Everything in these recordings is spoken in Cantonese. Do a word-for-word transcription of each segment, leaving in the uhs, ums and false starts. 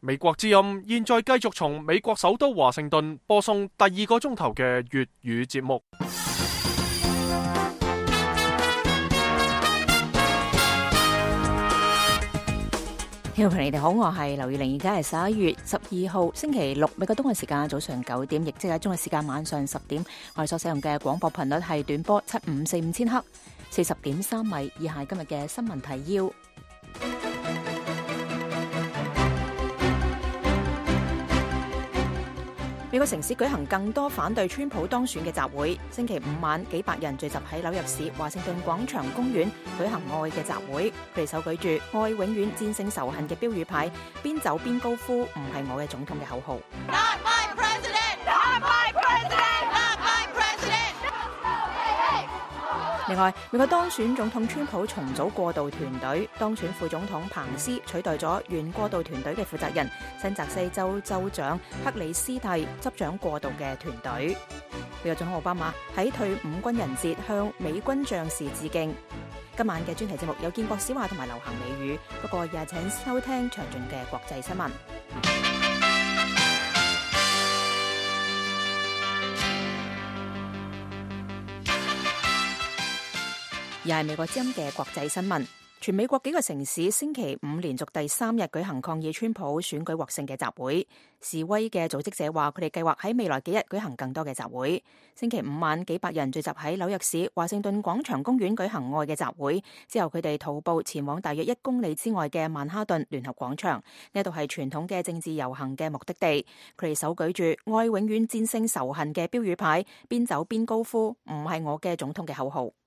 美國之音現在繼續從美國首都華盛頓播送第二個鐘頭嘅粵語節目。 聽眾朋友，你哋好，我係劉月玲，而家係十一月十二號星期六，美國東岸時間早上九點，亦即係中國時間晚上十點。我哋所使用嘅廣播頻率係短波七五四五千赫，四十點三米。以下今日嘅新聞提要。美國城市舉行更多反對川普當選嘅集會。星期五晚，幾百人聚集喺紐約市華盛頓廣場公園舉行愛嘅集會。佢哋手舉住「愛永遠戰勝仇恨」嘅標語牌，邊走邊高呼「唔係我嘅總統」嘅口號。Not my president! Not my president! Not my president! 另外，美國當選總統川普重組過渡團隊，當選副總統彭斯取代咗原過渡團隊嘅負責人新澤西州州長克里斯蒂執掌過渡嘅團隊。美國總統奧巴馬喺退伍軍人節向美軍將士致敬。今晚嘅專題節目有建國史話同埋流行美語，不過也請收聽詳盡嘅國際新聞。又係美國之音嘅國際新聞。全美國幾個城市星期五連續第三日舉行抗議川普選舉獲勝嘅集會。示威嘅組織者話，佢哋計劃喺未來幾日舉行更多嘅集會。星期五晚，幾百人聚集喺紐約市華盛頓廣場公園舉行愛嘅集會，之後佢哋徒步前往大約一公里之外嘅曼哈頓聯合廣場，呢度係傳統嘅政治遊行嘅目的地。佢哋手舉住愛永遠戰勝仇恨嘅標語牌，邊走邊高呼唔係我嘅總統嘅口號。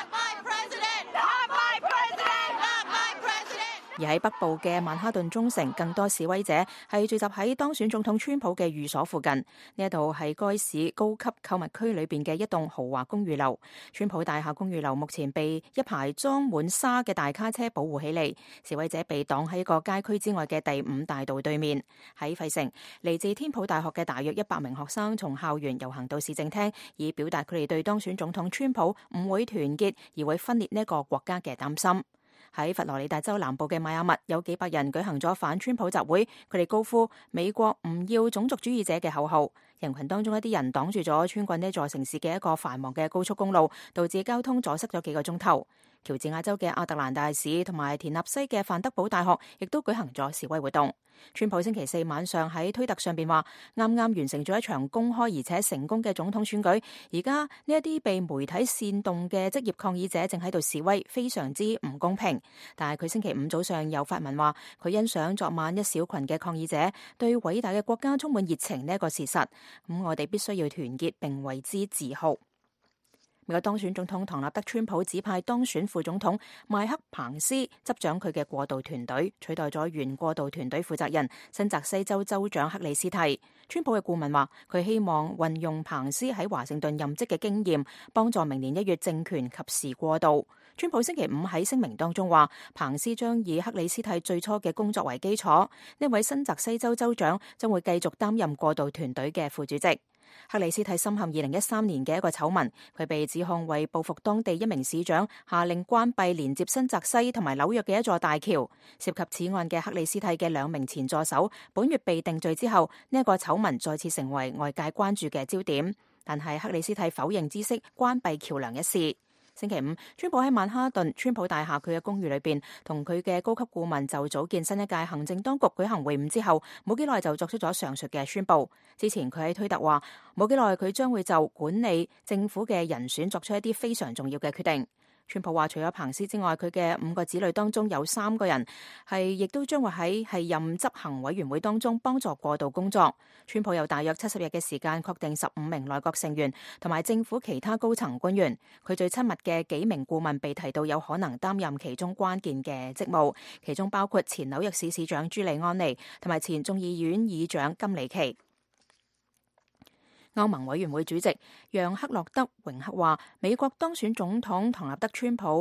而喺北部嘅曼哈頓中城，更多示威者係聚集喺當選總統川普嘅寓所附近。呢一度係該市高級購物區裏邊嘅一棟豪華公寓樓。川普大廈公寓樓目前被一排裝滿沙嘅大卡車保護起嚟。示威者被擋喺一個街區之外嘅第五大道對面。喺費城，嚟自天普大學嘅大約一百名學生從校園遊行到市政廳，以表達佢哋對當選總統川普唔會團結而會分裂呢一個國家嘅擔心。喺佛羅里達州南部嘅邁阿密，有幾百人舉行咗反川普集會，佢哋高呼美國唔要種族主義者嘅口號。人群當中一啲人擋住咗穿過呢座城市嘅一個繁忙嘅高速公路，導致交通阻塞咗幾個鐘頭。喬治亞州嘅亞特蘭大市同埋田納西嘅范德堡大學亦都舉行咗示威活動。川普星期四晚上喺推特上邊話，啱啱完成咗一場公開而且成功嘅總統選舉，而家呢一啲被媒體煽動嘅職業抗議者正喺度示威，非常之唔公平。但係佢星期五早上又發文話，佢欣賞昨晚一小群嘅抗議者對偉大嘅國家充滿熱情呢一個事實，咁我哋必須要團結並為之自豪。美國當選總統唐納德川普指派當選副總統邁克彭斯執掌佢嘅過渡團隊，取代咗原過渡團隊負責人新澤西州州長克里斯蒂。川普嘅顧問話，佢希望運用彭斯喺華盛頓任職嘅經驗，幫助明年一月政權及時過渡。川普星期五喺聲明當中話，彭斯將以克里斯蒂最初嘅工作為基礎，呢位新澤西州州長將會繼續擔任過渡團隊嘅副主席。克里斯蒂深陷二零一三年嘅一個醜聞，佢被指控為報復當地一名市長，下令關閉連接新澤西同埋紐約嘅一座大橋。涉及此案嘅克里斯蒂嘅兩名前助手，本月被定罪之後，呢一個醜聞再次成為外界關注嘅焦點。但係克里斯蒂否認知悉關閉橋樑一事。星期五，川普喺曼哈頓川普大廈佢嘅公寓裏邊，同佢嘅高級顧問就組建新一屆行政當局舉行會晤之後，冇幾耐就作出咗上述嘅宣佈。之前佢喺推特話，冇幾耐佢將會就管理政府嘅人選作出一啲非常重要嘅決定。川普話，除咗彭斯之外，佢嘅五個子女當中有三個人係亦都將會喺係任執行委員會當中幫助過渡工作。川普有大約七十日嘅時間確定十五名內閣成員同埋政府其他高層官員。佢最親密嘅幾名顧問被提到有可能擔任其中關鍵嘅職務，其中包括前紐約市市長朱利安尼同埋前眾議院議長金里奇。歐盟委員會主席讓克洛德榮克話，美國當選總統唐納德川普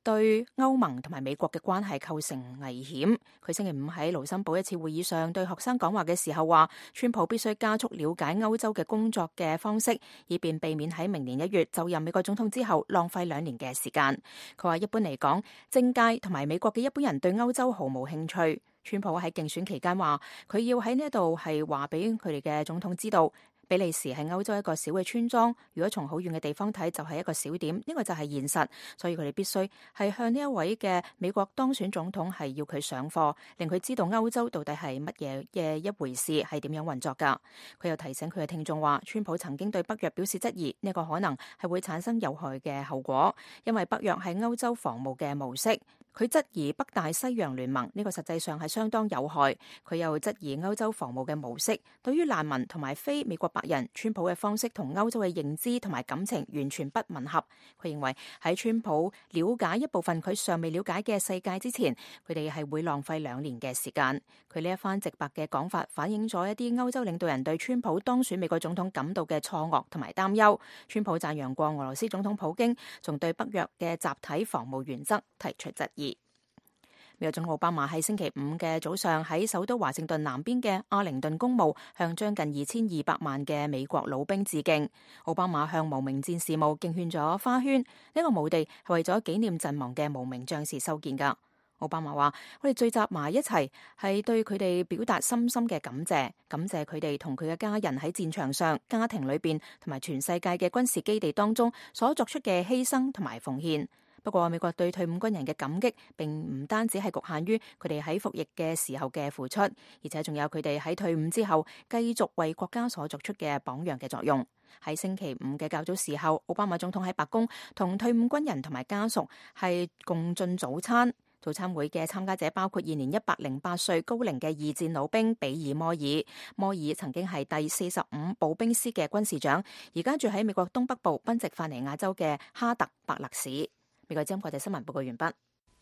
對歐盟同埋美國嘅關係構成危險。佢星期五喺盧森堡一次會議上對學生講話嘅時候話，川普必須加速了解歐洲嘅工作嘅方式，以便避免喺明年一月就任美國總統之後浪費兩年嘅時間。佢話一般嚟講，政界同埋美國嘅一般人對歐洲毫無興趣。川普喺競選期間話，佢要喺呢度係話俾佢哋嘅總統知道，比利時係歐洲一個小嘅村莊，如果從好遠嘅地方睇就係一個小點，呢個就係現實，所以佢哋必須係向呢一位嘅美國當選總統係要佢上課，令佢知道歐洲到底係乜嘢嘅一回事，係點樣運作㗎。佢又提醒佢嘅聽眾話，川普曾經對北約表示質疑，呢個可能係會產生有害嘅後果，因為北約係歐洲防務嘅模式。佢質疑北大西洋聯盟，呢個實際上係相當有害。佢又質疑歐洲防務嘅模式，對於難民同埋非美國白人，川普嘅方式同歐洲嘅認知同埋感情完全不吻合。佢認為喺川普了解一部分佢尚未了解嘅世界之前，佢哋係會浪費兩年嘅時間。佢呢一番直白嘅講法反映咗一啲歐洲領導人對川普當選美國總統感到嘅錯愕同埋擔憂。川普讚揚過俄羅斯總統普京，仲對北約嘅集體防務原則提出質疑。美國總統奧巴馬喺星期五嘅早上喺首都華盛頓南邊嘅阿靈頓公墓向將近二千二百萬嘅美國老兵致敬。奧巴馬向無名戰士墓敬獻咗花圈，呢個墓地係為咗紀念陣亡嘅無名將士修建噶。奧巴馬話：我哋聚集埋一齊係對佢哋表達深深嘅感謝，感謝佢哋同佢嘅家人喺戰場上、家庭裏邊同埋全世界嘅軍事基地當中所作出嘅犧牲同埋奉獻。不過，美國對退伍軍人嘅感激並唔單止係局限於佢哋喺服役嘅時候嘅付出，而且仲有佢哋喺退伍之後繼續為國家所作出嘅榜樣嘅作用。喺星期五嘅較早時候，奧巴馬總統喺白宮同退伍軍人同埋家屬係共進早餐。早餐會嘅參加者包括現年一百零八歲高齡嘅二戰老兵比爾摩爾。摩爾曾經係第四十五步兵師嘅軍事長，而家住喺美國東北部賓夕法尼亞州嘅哈特伯勒市。美國之音國際新聞報告完畢。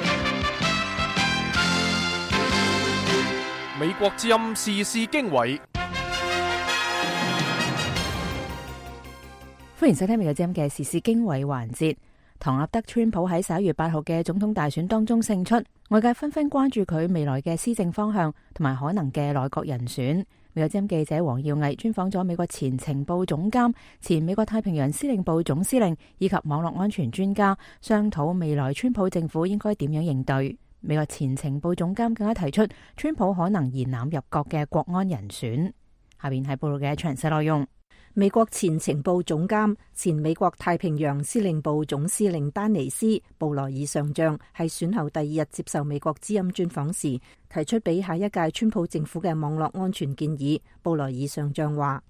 美國之音時事經緯， 歡迎收聽美國之音嘅時事經緯環節。唐納德川普喺十一月八號嘅總統大選當中勝出，外界紛紛關注佢未來嘅施政方向同埋可能嘅內閣人選。美國之音記者黃耀毅專訪咗美國前情報總監、前美國太平洋司令部總司令以及網絡安全專家，商討未來川普政府應該點樣應對。美國前情報總監更加提出，川普可能延攬入閣嘅國安人選。下邊係報道嘅詳細內容。 美國前情報總監、前美國太平洋司令部總司令丹尼斯·布萊爾上將喺選後第二日接受美國之音專訪時，提出俾下一屆川普政府嘅網絡安全建議。布萊爾上將話：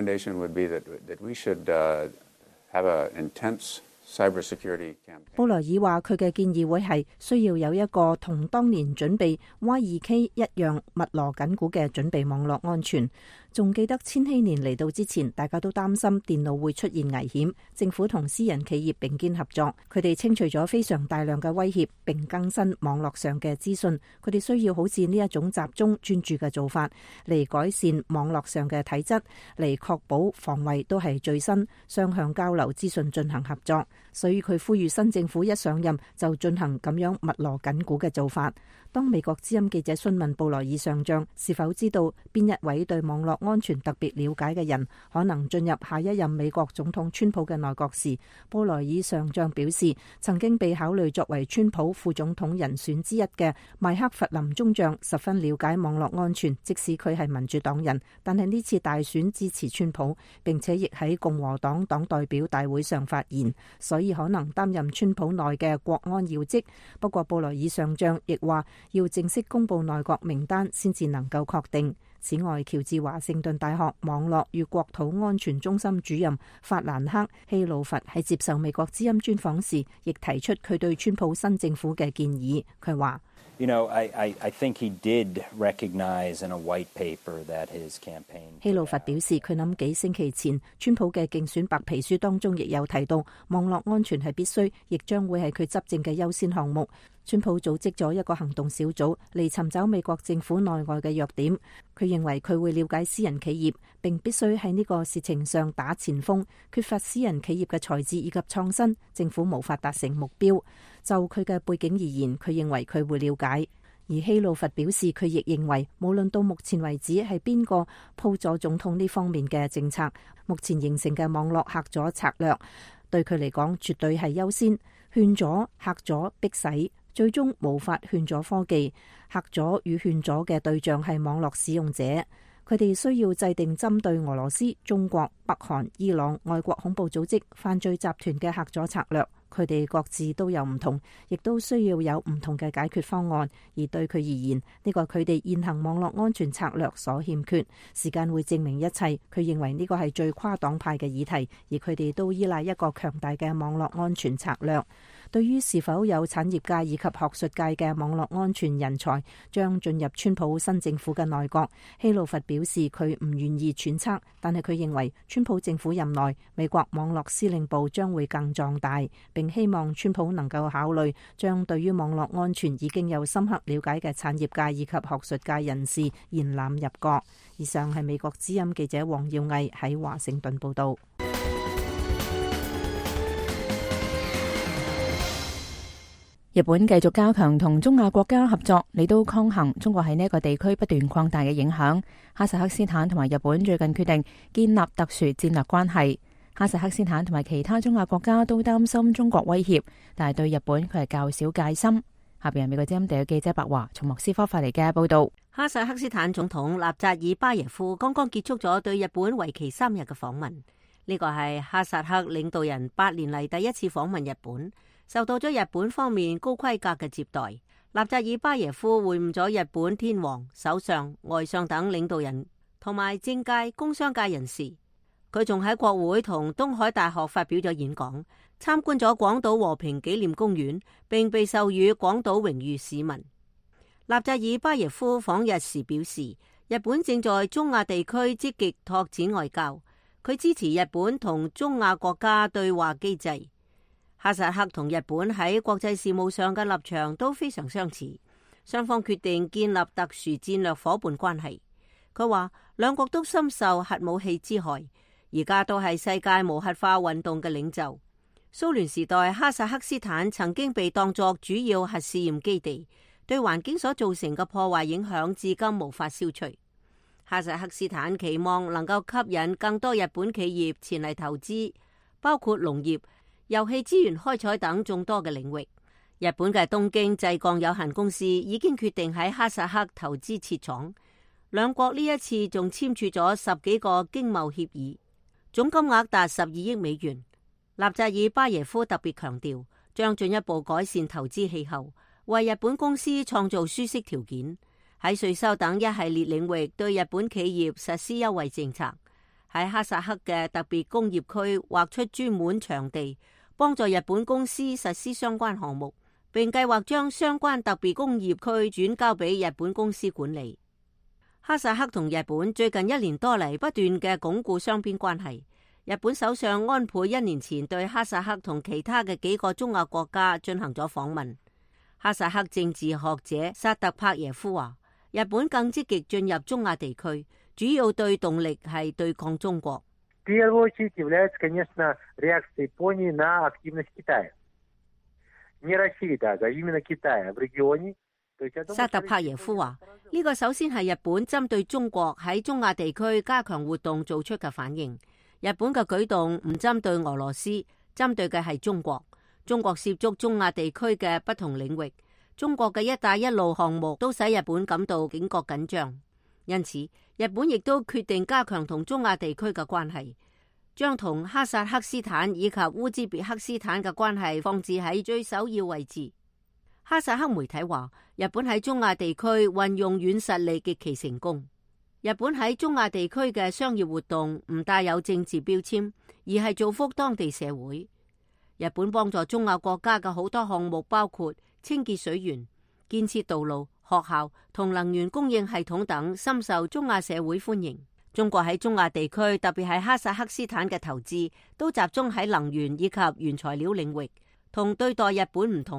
布萊爾話佢嘅建議會係需要有一個同當年準備 Y 二 K 一樣密鑼緊鼓嘅準備網絡安全。仲記得千禧年嚟到之前，大家都擔心電腦會出現危險，政府同私人企業並肩合作，佢哋清除咗非常大量嘅威脅，並更新網絡上嘅資訊。佢哋需要好似呢一種集中專注嘅做法，嚟改善網絡上嘅體質，嚟確保防衛都係最新，雙向交流資訊進行合作。所以佢呼籲新政府一上任就進行咁樣密鑼緊鼓嘅做法。當美國之音記者詢問布萊爾上將是否知道邊一位對網絡安全特別了解嘅人可能進入下一任美國總統川普嘅內閣時，布萊爾上將表示，曾經被考慮作為川普副總統人選之一嘅邁克弗林中將十分了解網絡安全，即使佢係民主黨人，但係呢次大選支持川普，並且亦喺共和黨黨代表大會上發言，所以可能擔任川普內嘅國安要職。不過布萊爾上將亦話，要正式公布內閣名單先至能夠確定。此外，喬治華盛頓大學網絡與國土安全中心主任法蘭克希魯佛喺接受美國之音專訪時，亦提出佢對川普新政府嘅建議。佢話：You know, I, I, I think he did recognize in a white paper that his campaign. 希魯佛表示，佢諗幾星期前川普嘅競選白皮書當中亦有提到，網絡安全係必須，亦將會係佢執政嘅優先項目。川普組織咗一個行動小組嚟尋找美國政府內外嘅弱點， 佢認為佢會了解私人企業，並必須喺呢個事情上打前鋒。缺乏私人企業嘅才智以及創新，政府無法達成目標。就佢嘅背景而言，佢認為佢會了解。而希魯弗表示，佢亦認為無論到目前為止係邊個鋪咗總統呢方面嘅政策，目前形成嘅網絡嚇阻策略對佢嚟講絕對係優先。勸阻、嚇阻、逼使，最終無法勸阻科技。嚇阻與勸阻嘅對象係網絡使用者，佢哋需要制定針對俄羅斯、中國、北韓、伊朗、外國恐怖組織、犯罪集團嘅嚇阻策略。佢哋各自都有唔同，亦都需要有唔同嘅解決方案。而對佢而言，呢個係佢哋現行網絡安全策略所欠缺。時間會證明一切。佢認為呢個係最跨黨派嘅議題，而佢哋都依賴一個強大嘅網絡安全策略。對於是否有產業界以及學術界嘅網絡安全人才將進入川普新政府嘅內閣，希魯弗表示佢唔願意揣測，但係佢認為川普政府任內美國網絡司令部將會更壯大，並希望川普能夠考慮將對於網絡安全已經有深刻了解嘅產業界以及學術界人士延攬入閣。以上係美國之音記者黃耀毅喺華盛頓報道。 日本繼續加強同中亞國家合作，嚟到抗衡中國喺呢一個地區不斷擴大嘅影響。哈薩克斯坦同埋日本最近決定建立特殊戰略關係。哈薩克斯坦同埋其他中亞國家都擔心中國威脅，但係對日本佢係較少戒心。下邊係美國之音地嘅記者白華從莫斯科發嚟嘅報道。 哈薩克斯坦總統納扎爾巴耶夫剛剛結束咗對日本為期三日嘅訪問，呢個係哈薩克領導人八年嚟第一次訪問日本，受到咗日本方面高規格嘅接待。納扎爾巴耶夫會晤咗日本天皇、首相、外相等領導人，同埋政界、工商界人士。佢仲喺國會同東海大學發表咗演講，參觀咗廣島和平紀念公園，並被授予廣島榮譽市民。納扎爾巴耶夫訪日時表示，日本正在中亞地區積極拓展外交，佢支持日本同中亞國家對話機制。哈薩克同日本喺國際事務上嘅立場都非常相似，雙方決定建立特殊戰略夥伴關係。佢話兩國都深受核武器之害，而家都係世界無核化運動嘅領袖。蘇聯時代，哈薩克斯坦曾經被當作主要核試驗基地，對環境所造成嘅破壞影響至今無法消除。哈薩克斯坦期望能夠吸引更多日本企業前嚟投資，包括農業、油氣資源開採等眾多嘅領域。日本嘅東京製鋼有限公司已經決定喺哈薩克投資設廠，兩國呢一次仲簽署咗十幾個經貿協議，總金額達十二億美元。納扎爾巴耶夫特別強調，將進一步改善投資氣候，為日本公司創造舒適條件，喺稅收等一系列領域對日本企業實施優惠政策，喺哈薩克嘅特別工業區劃出專門場地，幫助日本公司實施相關項目，並計劃將相關特別工業區轉交俾日本公司管理。哈薩克同日本最近一年多嚟不斷嘅鞏固雙邊關係。日本首相安倍一年前對哈薩克同其他嘅幾個中亞國家進行咗訪問。哈薩克政治學者薩特帕耶夫話，日本更積極進入中亞地區，主要對動力係對抗中國。薩特帕耶夫話，呢個首先係日本針對中國喺中亞地區加強活動做出嘅反應。日本嘅舉動唔針對俄羅斯，針對嘅係中國。中國涉足中亞地區嘅不同領域，中國嘅一帶一路項目都使日本感到警覺緊張。因此，日本亦都決定加強同中亞地區嘅關係，將同哈薩克斯坦以及烏茲別克斯坦嘅關係放置喺最首要位置。哈薩克媒體話，日本喺中亞地區運用軟實力極其成功。日本喺中亞地區嘅商業活動唔帶有政治標籤，而係造福當地社會。日本幫助中亞國家嘅好多項目，包括清潔水源、建設道路、學校同能源供應系統等，深受中亞社會歡迎。中國喺中亞地區，特別係哈薩克斯坦嘅投資，都集中喺能源以及原材料領域。同對待日本唔同，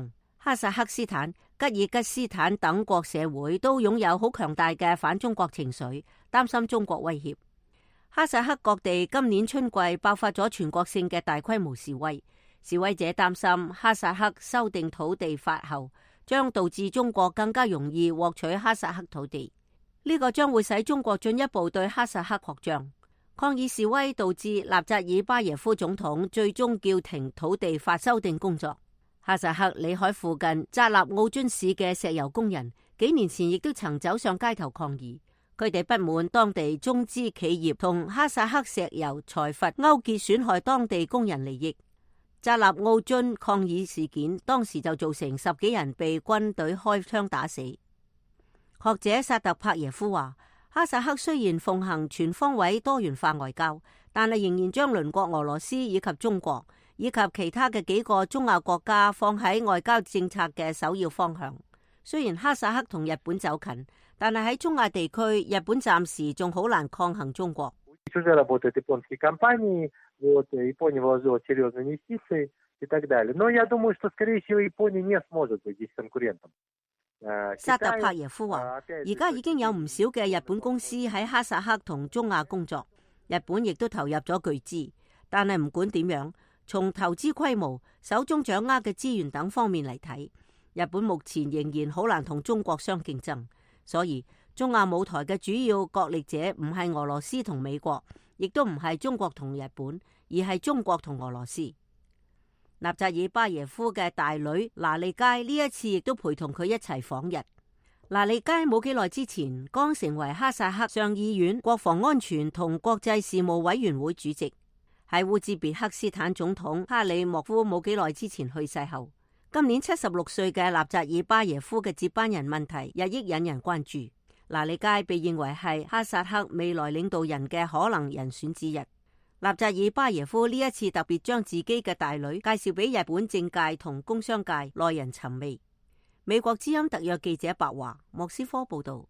哈薩克斯坦、吉爾吉斯坦等國社會都擁有好強大嘅反中國情緒，擔心中國威脅。哈薩克各地今年春季爆發咗全國性嘅大規模示威，示威者擔心哈薩克修訂土地法後，將導致中國更加容易獲取哈薩克土地，呢、這個將會使中國進一步對哈薩克擴張。抗議示威導致納扎爾巴耶夫總統最終叫停土地法修訂工作。哈薩克里海附近扎納奧津市嘅石油工人幾年前亦都曾走上街頭抗議，佢哋不滿當地中資企業同哈薩克石油財閥勾結，損害當地工人利益。扎納奧津抗議事件當時就造成十幾人被軍隊開槍打死。學者薩特帕耶夫話，哈薩克雖然奉行全方位多元化外交，但係仍然將鄰國俄羅斯以及中國以及其他嘅幾個中亞國家放喺外交政策嘅首要方向。雖然哈薩克同日本走近，但係喺中亞地區，日本暫時仲好難抗衡中國。薩特帕耶夫話，而家已經有唔少嘅日本公司喺哈薩克同中亞工作，日本亦都投入咗巨資，但係唔管點樣，從投資規模、手中掌握嘅資源等方面嚟睇，日本目前仍然好難同中國相競爭。所以中亞舞台嘅主要角力者唔係俄羅斯同美國，亦都唔係中國同日本，而係中國同俄羅斯。納扎爾巴耶夫嘅大女拿利街呢一次亦都陪同佢一齊訪日。拿利街冇幾耐之前剛成為哈薩克上議院國防安全同國際事務委員會主席。喺烏茲別克斯坦總統哈里莫夫冇幾耐之前去世後，今年七十六歲嘅納扎爾巴耶夫嘅接班人問題日益引人關注。拿利街被認為係哈薩克未來領導人嘅可能人選之一。納扎爾巴耶夫呢一次特別將自己嘅大女介紹俾日本政界同工商界耐人尋味。美國之音特約記者白華莫斯科報道。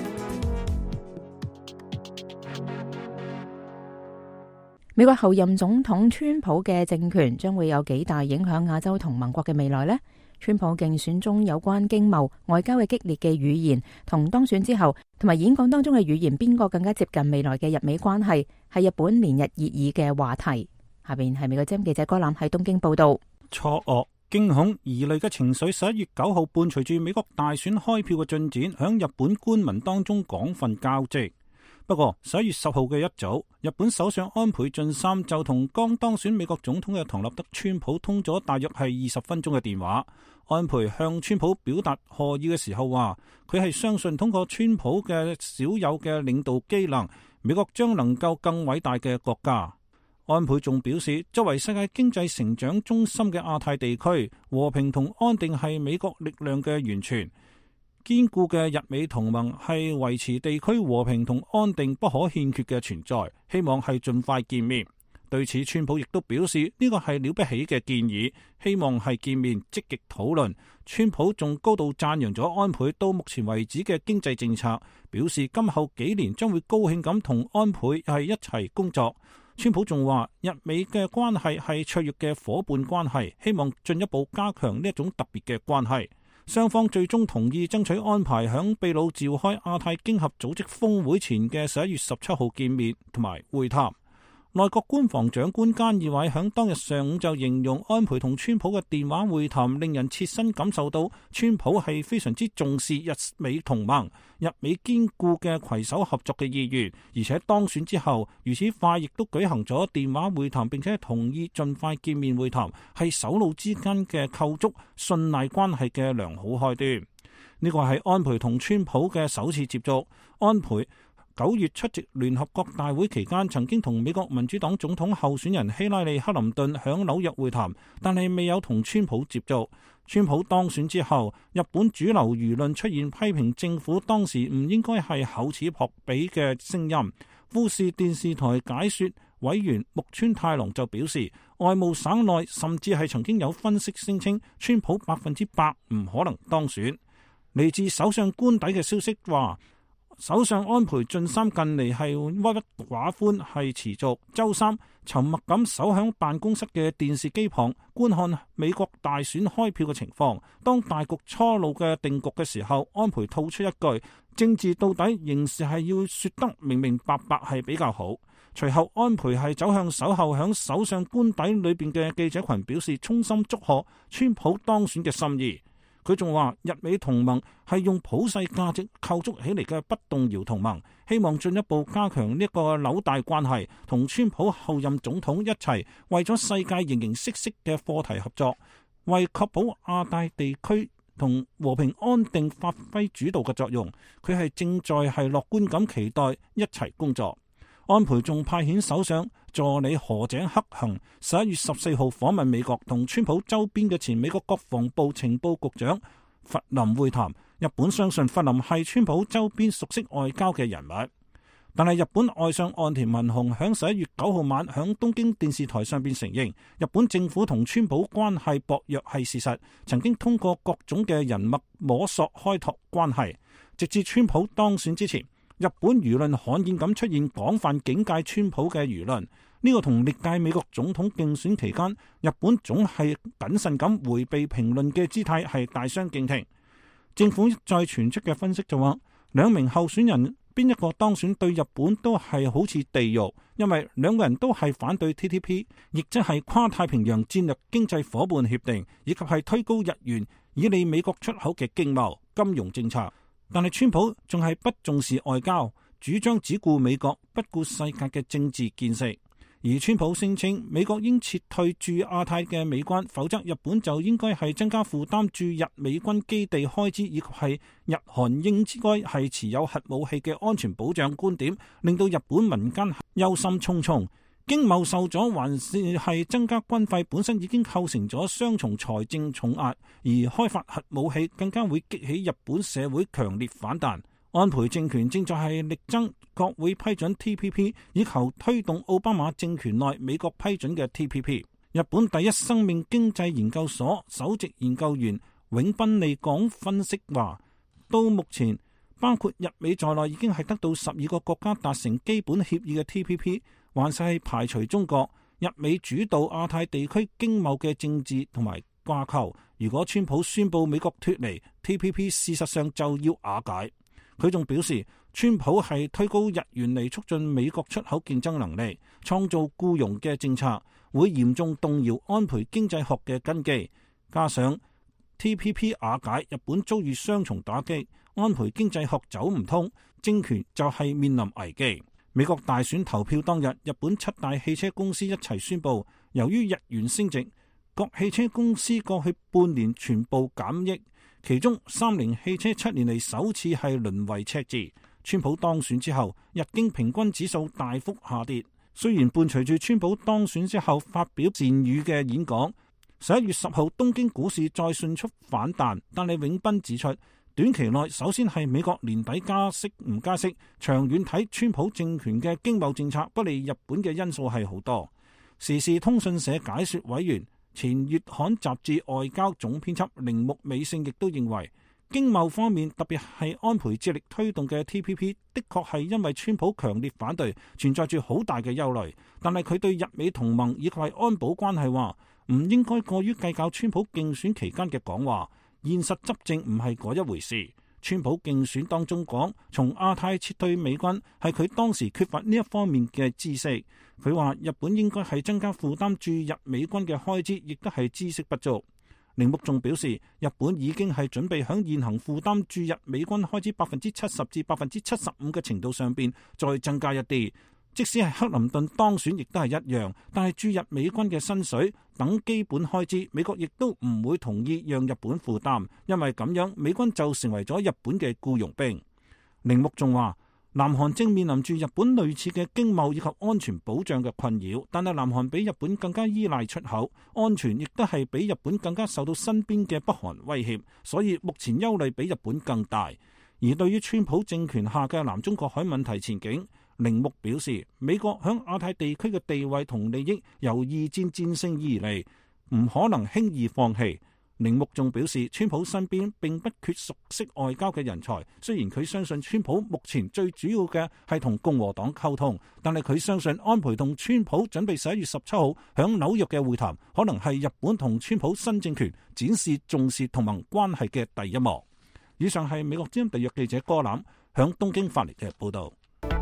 美國後任總統川普嘅政權將會有幾大影響亞洲同盟國嘅未來呢？川普競選中有關經貿、外交嘅激烈嘅語言，同當選之後同埋演講當中嘅語言，邊個更加接近未來嘅日美關係，係日本連日熱議嘅話題。下邊係美國之音記者戈南喺東京報道。 錯愕、驚恐、疑慮嘅情緒，十一月九號伴隨住美國大選開票嘅進展，響日本官民當中廣泛交織。不過十一月十號嘅一早，日本首相安倍晉三就同剛當選美國總統嘅唐納德川普通咗大約係二十分鐘嘅電話。安倍向川普表達賀意嘅時候話，佢係相信通過川普嘅少有嘅領導機能，美國將能夠更偉大嘅國家。安倍仲表示，作為世界經濟成長中心嘅亞太地區，和平同安定係美國力量嘅源泉。堅固嘅日美同盟係維持地區和平同安定不可欠缺嘅存在，希望係盡快見面。對此，川普亦都表示呢個係了不起嘅建議，希望係見面積極討論。川普仲高度讚揚咗安倍到目前為止嘅經濟政策，表示今後幾年將會高興咁同安倍係一齊工作。川普仲話日美嘅關係係卓越嘅夥伴關係，希望進一步加強呢一種特別嘅關係。雙方最終同意爭取安排響秘魯召開亞太經合組織峰會前嘅十一月十七號見面同埋會談。內閣官房長官菅義偉響當日上午就形容安倍同川普嘅電話會談令人切身感受到川普係非常之重視日美同盟、日美堅固嘅攜手合作嘅意願，而且當選之後如此快亦都舉行咗電話會談，並且同意盡快見面會談，係首腦之間嘅構築信賴關係嘅良好開端。呢個係安倍同川普嘅首次接觸。安倍九月出席聯合國大會期間，曾經同美國民主黨總統候選人希拉里·克林頓響紐約會談，但係未有同川普接觸。川普當選之後，日本主流輿論出現批評政府當時唔應該係厚此薄彼嘅聲音。富士電視台解說委員木村太郎就表示，外務省內甚至係曾經有分析聲稱，川普百分之百唔可能當選。嚟自首相官邸嘅消息話， 首相安倍晉三近嚟係鬱鬱寡歡係持續。周三沉默咁守響辦公室嘅電視機旁觀看美國大選開票嘅情況。當大局初露嘅定局嘅時候，安倍吐出一句：政治到底仍是係要說得明明白白係比較好。隨後安倍係走向守候響首相官邸裏邊嘅記者群，表示衷心祝賀川普當選嘅心意。佢仲話日美同盟係用普世價值構築起嚟嘅不動搖同盟，希望進一步加強呢個紐帶關係，同川普後任總統一齊為咗世界形形色色嘅課題合作，為確保亞太地區同和平安定發揮主導嘅作用。佢係正在係樂觀咁期待一齊工作。安倍仲派遣首相助理河井克行十一月十四號訪問美國，同川普周邊嘅前美國國防部情報局長弗林會談。日本相信弗林係川普周邊熟悉外交嘅人物，但係日本外相岸田文雄響十一月九號晚響東京電視台上邊承認，日本政府同川普關係薄弱係事實，曾經通過各種嘅人脈摸索開拓關係，直至川普當選之前。日本輿論罕見咁出現廣泛警戒川普嘅輿論，呢個同歷屆美國總統競選期間日本總係謹慎咁迴避評論嘅姿態係大相徑庭。政府再傳出嘅分析就話，兩名候選人邊一個當選對日本都係好似地獄，因為兩個人都係反對 T P P， 亦即係跨太平洋戰略經濟夥伴協定，以及係推高日元以利美國出口嘅經貿金融政策。但係川普仲係不重視外交，主張只顧美國，不顧世界嘅政治見識。而川普聲稱美國應撤退駐亞太嘅美軍，否則日本就應該係增加負擔駐日美軍基地開支，以及係日韓應該係持有核武器嘅安全保障觀點，令到日本民間憂心忡忡。經貿受阻還是係增加軍費本身已經構成咗雙重財政重壓，而開發核武器更加會激起日本社會強烈反彈。安倍政權正在係力爭國會批准 T P P， 以求推動奧巴馬政權內美國批准嘅 T P P。 日本第一生命經濟研究所首席研究員永濱利港分析話，到目前包括日美在內已經係得到十二個國家達成基本協議嘅 T P P，還是係排除中國。日美主導亞太地區經貿嘅政治同埋架構，如果川普宣布美國脫離 T P P， 事實上就要瓦解。佢仲表示，川普係推高日元嚟促進美國出口競爭能力，創造僱傭嘅政策，會嚴重動搖安倍經濟學嘅根基。加上 T P P 瓦解，日本遭遇雙重打擊，安倍經濟學走唔通，政權就係面臨危機。美國大選投票當日，日本七大汽車公司一齊宣布，由於日元升值，各汽車公司過去半年全部減益，其中三菱汽車七年嚟首次係淪為赤字。川普當選之後，日經平均指數大幅下跌。雖然伴隨住川普當選之後發表善語嘅演講，十一月十號東京股市再迅速反彈，但係永斌指出，短期內首先係美國年底加息唔加息，長遠睇川普政權嘅經貿政策不利日本嘅因素係好多。時事通訊社解說委員、前月刊雜誌外交總編輯鈴木美勝亦都認為，經貿方面特別係安倍致力推動嘅 T P P 的確係因為川普強烈反對，存在住好大嘅憂慮。但係佢對日美同盟以及係安保關係話，唔應該過於計較川普競選期間嘅講話。現實執政唔係嗰一回事。川普競選當中講，從亞太撤退美軍係佢當時缺乏呢一方面嘅知識。佢話日本應該係增加負擔駐日美軍嘅開支，亦都係知識不足。鈴木仲表示，日本已經係準備響現行負擔駐日美軍開支百分之七十至百分之七十五嘅程度上邊再增加一啲。即使係克林頓當選，亦都係一樣。但係駐日美軍嘅薪水等基本開支，美國亦都唔會同意讓日本負擔，因為咁樣美軍就成為咗日本嘅僱傭兵。鈴木仲話，南韓正面臨住日本類似嘅經貿以及安全保障嘅困擾，但係南韓比日本更加依賴出口，安全亦都係比日本更加受到身邊嘅北韓威脅，所以目前憂慮比日本更大。而對於川普政權下嘅南中國海問題前景，鈴木表示，美國響亞太地區嘅地位同利益由二戰戰勝以嚟，唔可能輕易放棄。 鈴木仲表示，川普身邊並不缺熟悉外交嘅人才，雖然佢相信川普目前最主要嘅係同共和黨溝通，但係佢相信安倍同川普準備十一月十七號響紐約嘅會談，可能係日本同川普新政權展示重視同盟關係嘅第一幕。以上係美國之音特約記者柯欖響東京發嚟嘅報道。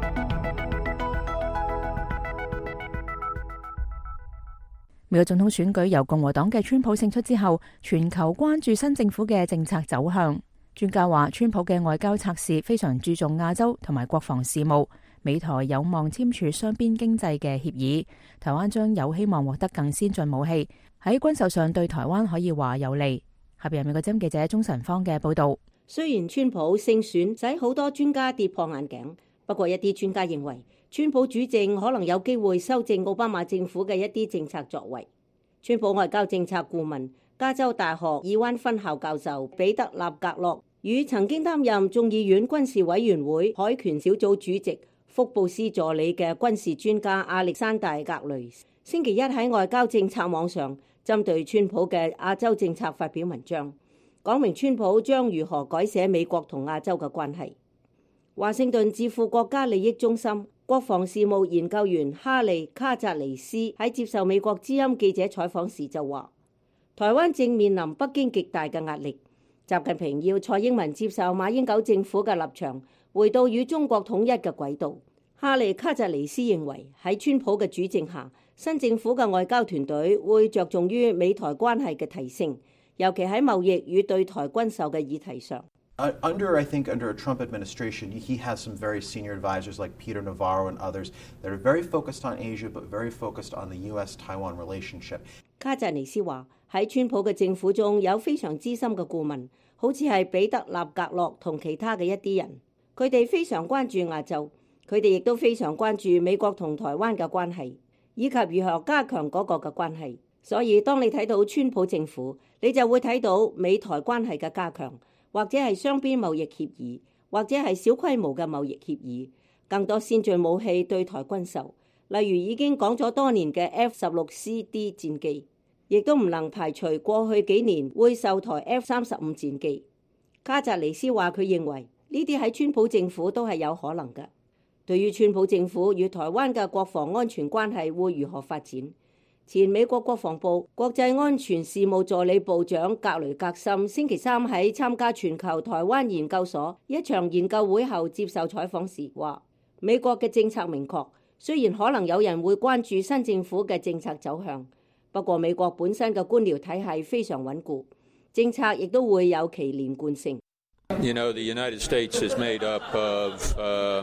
美國總統選舉由共和黨嘅川普勝出之後，全球關注新政府嘅政策走向。專家話，川普嘅外交策士非常注重亞洲同埋國防事務，美台有望簽署雙邊經濟嘅協議，台灣將有希望獲得更先進武器，喺軍售上對台灣可以話有利。下邊係美國之音記者鍾晨芳嘅報道。 雖然川普勝選使好多專家跌破眼鏡，不過一啲專家認為，川普主政可能有機會修正奧巴馬政府嘅一啲政策作為。川普外交政策顧問、加州大學爾灣分校教授彼得納格洛與曾經擔任眾議院軍事委員會海權小組主席、福布斯助理嘅軍事專家亞歷山大格雷星期一喺外交政策網上針對川普嘅亞洲政策發表文章，講明川普將如何改寫美國同亞洲嘅關係。華盛頓智庫國家利益中心國防事務研究員哈利卡扎尼斯喺接受美國之音記者採訪時就話，台灣正面臨北京極大嘅壓力，習近平要蔡英文接受馬英九政府嘅立場，回到與中國統一嘅軌道。哈利卡扎尼斯認為，喺川普嘅主政下，新政府嘅外交團隊會着重於美台關係嘅提升，尤其喺貿易與對台軍售嘅議題上。 Under, I think, under a Trump administration, he has some very senior advisors like Peter Navarro and others that are very focused on Asia, but very focused on the U S Taiwan relationship. 卡扎尼斯話，喺川普嘅政府中有非常資深嘅顧問，好似係彼得納格洛同其他嘅一啲人，佢哋非常關注亞洲，佢哋亦都非常關注美國同台灣嘅關係，以及如何加強嗰個嘅關係。所以當你睇到川普政府，你就會睇到美台關係嘅加強，或者係雙邊貿易協議，或者係小規模嘅貿易協議，更多先進武器對台軍售，例如已經講咗多年嘅 F 十六 C D 戰機，亦都唔能排除過去幾年會售台 F 三十五戰機。卡扎尼斯話佢認為呢啲喺川普政府都係有可能嘅。對於川普政府與台灣嘅國防安全關係會如何發展，前美國國防部國際安全事務助理部長格雷格森星期三喺參加全球台灣研究所一場研究會後接受採訪時話，美國嘅政策明確，雖然可能有人會關注新政府嘅政策走向，不過美國本身嘅官僚體系非常穩固，政策亦都會有其連貫性。 You know, the United States is made up of uh,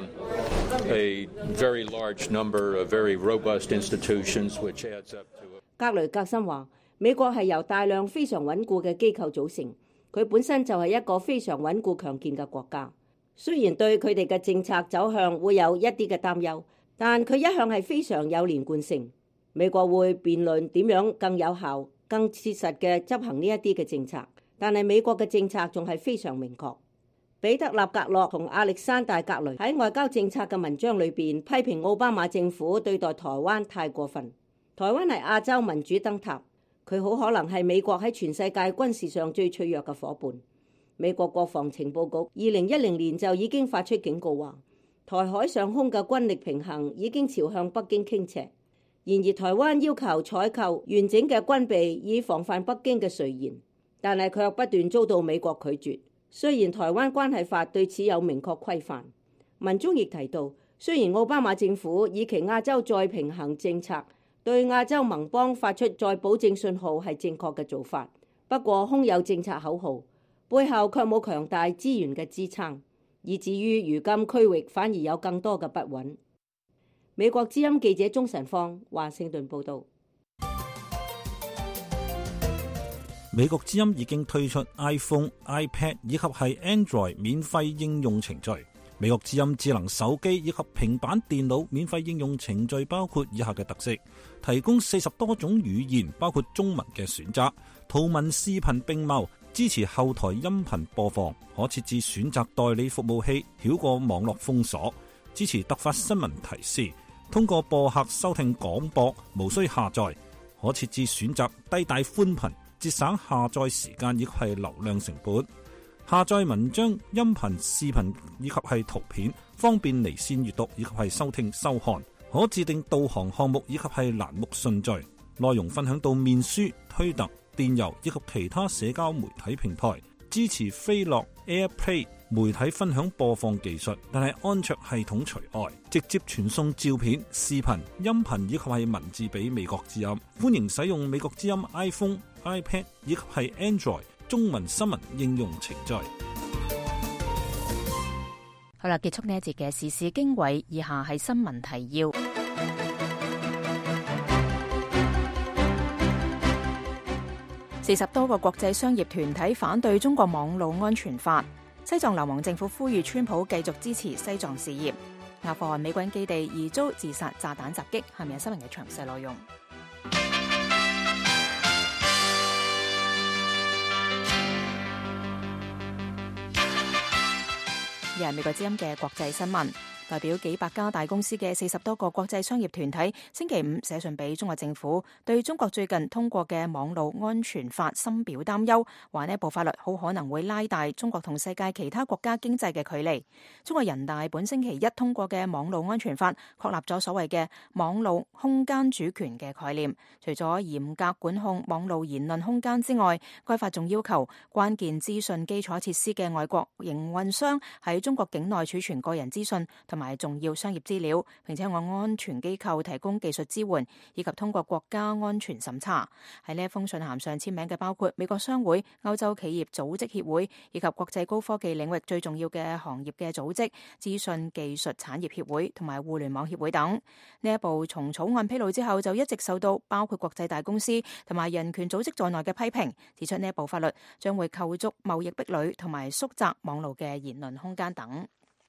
a very large number of very robust institutions, which adds up to. 格雷格森話：美國係由大量非常穩固嘅機構組成，佢本身就係一個非常穩固強健嘅國家。雖然對佢哋嘅政策走向會有一啲嘅擔憂，但佢一向係非常有連貫性。美國會辯論點樣更有效、更切實嘅執行呢一啲嘅政策。但係美國嘅政策仲係非常明確。彼得納格洛同亞歷山大格雷喺外交政策嘅文章裏邊批評奧巴馬政府對待台灣太過分。台灣係亞洲民主燈塔，佢好可能係美國喺全世界軍事上最脆弱嘅夥伴。美國國防情報局二零一零年就已經發出警告話，台海上空嘅軍力平衡已經朝向北京傾斜。然而台灣要求採購完整嘅軍備以防範北京嘅垂涎，但係卻不斷遭到美國拒絕。雖然台灣關係法對此有明確規範，文中亦提到，雖然奧巴馬政府以其亞洲再平衡政策對亞洲盟邦發出再保證信號係正確嘅做法，不過空有政策口號，背後卻冇強大資源嘅支撐，以至於如今區域反而有更多嘅不穩。美國之音記者鍾晨芳華盛頓報道。 美國之音已經推出 iPhone、iPad 以及係 Android 免費應用程序。美國之音智能手機以及平板電腦免費應用程序包括以下嘅特色：提供四十多種語言，包括中文嘅選擇，圖文視頻並茂，支持後台音頻播放，可設置選擇代理服務器，繞過網絡封鎖，支持突發新聞提示，通過播客收聽廣播，無需下載，可設置選擇低帶寬頻， 節省下載時間以及係流量成本。下載文章、音頻、視頻以及係圖片，方便離線閱讀以及係收聽收看。可自定導航項目以及係欄目順序。內容分享到面書、推特、電郵以及其他社交媒體平台。支持飛樂 AirPlay 媒體分享播放技術，但係安卓系統除外。直接傳送照片、視頻、音頻以及係文字俾美國之音。歡迎使用美國之音 iPhone、iPad 以及係 Android 中文新聞應用程序。 好啦，結束呢一節嘅時事經緯，以下係新聞提要。四十多個國際商業團體反對中國網路安全法。西藏流亡政府呼籲川普繼續支持西藏事業。阿富汗美軍基地疑遭自殺炸彈襲擊。下面係新聞嘅詳細內容。而係美國之音嘅國際新聞。代表幾百家大公司嘅四十多個國際商業團體星期五寫信俾中國政府，對中國最近通過嘅網路安全法深表擔憂，話呢部法律好可能會拉大中國同世界其他國家經濟嘅距離。中國人大本星期一通過嘅網路安全法確立咗所謂嘅網路空間主權嘅概念，除咗嚴格管控網路言論空間之外，該法仲要求關鍵資訊基礎設施嘅外國營運商喺中國境內儲存個人資訊同埋重要商業資料，並且按安全機構提供技術支援，以及通過國家安全審查。喺呢一封信函上簽名嘅包括美國商會、歐洲企業組織協會以及國際高科技領域最重要嘅行業嘅組織資訊技術產業協會同埋互聯網協會等。呢一部從草案披露之後就一直受到包括國際大公司同埋人權組織在內嘅批評，指出呢一部法律將會構築貿易壁壘同埋縮窄網路嘅言論空間等。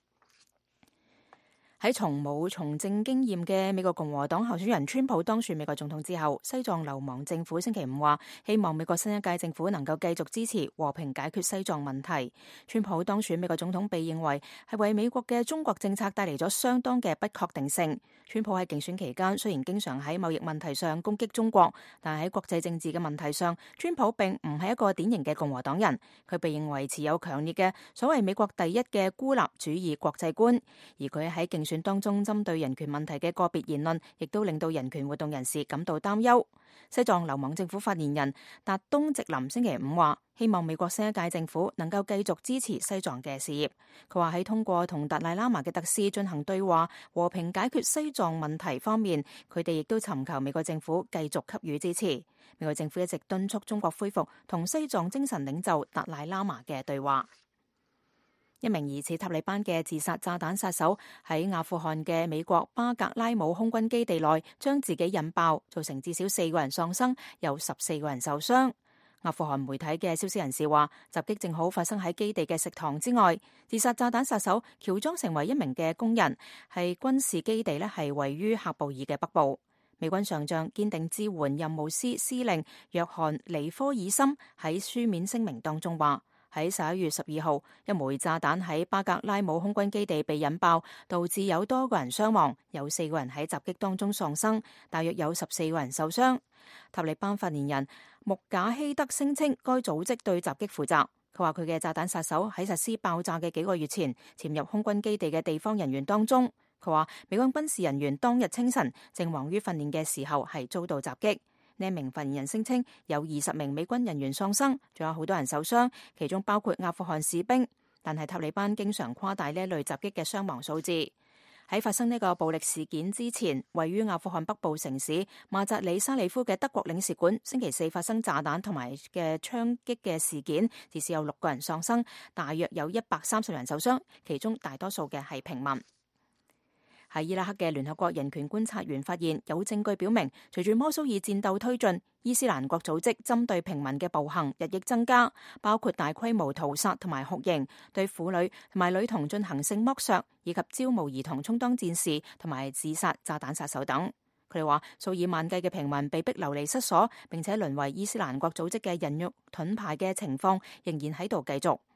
喺從冇從政經驗嘅美國共和黨候選人川普當選美國總統之後，西藏流亡政府星期五話，希望美國新一屆政府能夠繼續支持和平解決西藏問題。川普當選美國總統被認為係為美國嘅中國政策帶嚟咗相當嘅不確定性。川普喺競選期間雖然經常喺貿易問題上攻擊中國，但係喺國際政治嘅問題上，川普並唔係一個典型嘅共和黨人。佢被認為持有強烈嘅所謂美國第一嘅孤立主義國際觀，而佢喺競選當中針對人權問題嘅個別言論，亦都令到人權活動人士感到擔憂。西藏流亡政府發言人達東直林星期五話，希望美國新一屆政府能夠繼續支持西藏嘅事業。佢話喺通過同達賴喇嘛嘅特使進行對話、和平解決西藏問題方面，佢哋亦都尋求美國政府繼續給予支持。美國政府一直敦促中國恢復同西藏精神領袖達賴喇嘛嘅對話。一名疑似塔利班嘅自殺炸彈殺手喺阿富汗嘅美國巴格拉姆空軍基地內將自己引爆，造成至少四個人喪生，有十四個人受傷。阿富汗媒體嘅消息人士話，襲擊正好發生喺基地嘅食堂之外。自殺炸彈殺手喬裝成為一名嘅工人，係軍事基地呢係位於喀布爾嘅北部。美軍上將堅定支援任務司司令約翰尼科爾森喺書面聲明當中話，喺十一月十二號，一枚炸彈喺巴格拉姆空軍基地被引爆，導致有多個人傷亡，有四個人喺襲擊當中喪生，大約有十四個人受傷。塔利班發言人穆賈希德聲稱，該組織對襲擊負責。佢話佢嘅炸彈殺手喺實施爆炸嘅幾個月前潛入空軍基地嘅地方人員當中。佢話美軍軍事人員當日清晨正忙於訓練嘅時候係遭到襲擊。呢一名發言人聲稱有二十名美軍人員喪生，仲有好多人受傷，其中包括阿富汗士兵。但係塔利班經常誇大呢一類襲擊嘅傷亡數字。喺發生呢個暴力事件之前，位於阿富汗北部城市馬扎里沙里夫嘅德國領事館星期四發生炸彈同埋嘅槍擊嘅事件，至少有六個人喪生，大約有一百三十人受傷，其中大多數嘅係平民。喺伊拉克嘅聯合國人權觀察員發現，有證據表明，隨住摩蘇爾戰鬥推進，伊斯蘭國組織針對平民嘅暴行日益增加，包括大規模屠殺同埋酷刑，對婦女同埋女童進行性剝削，以及招募兒童充當戰士同埋自殺炸彈殺手等。佢哋話，數以萬計嘅平民被逼流離失所，並且淪為伊斯蘭國組織嘅人肉盾牌嘅情況仍然喺度繼續。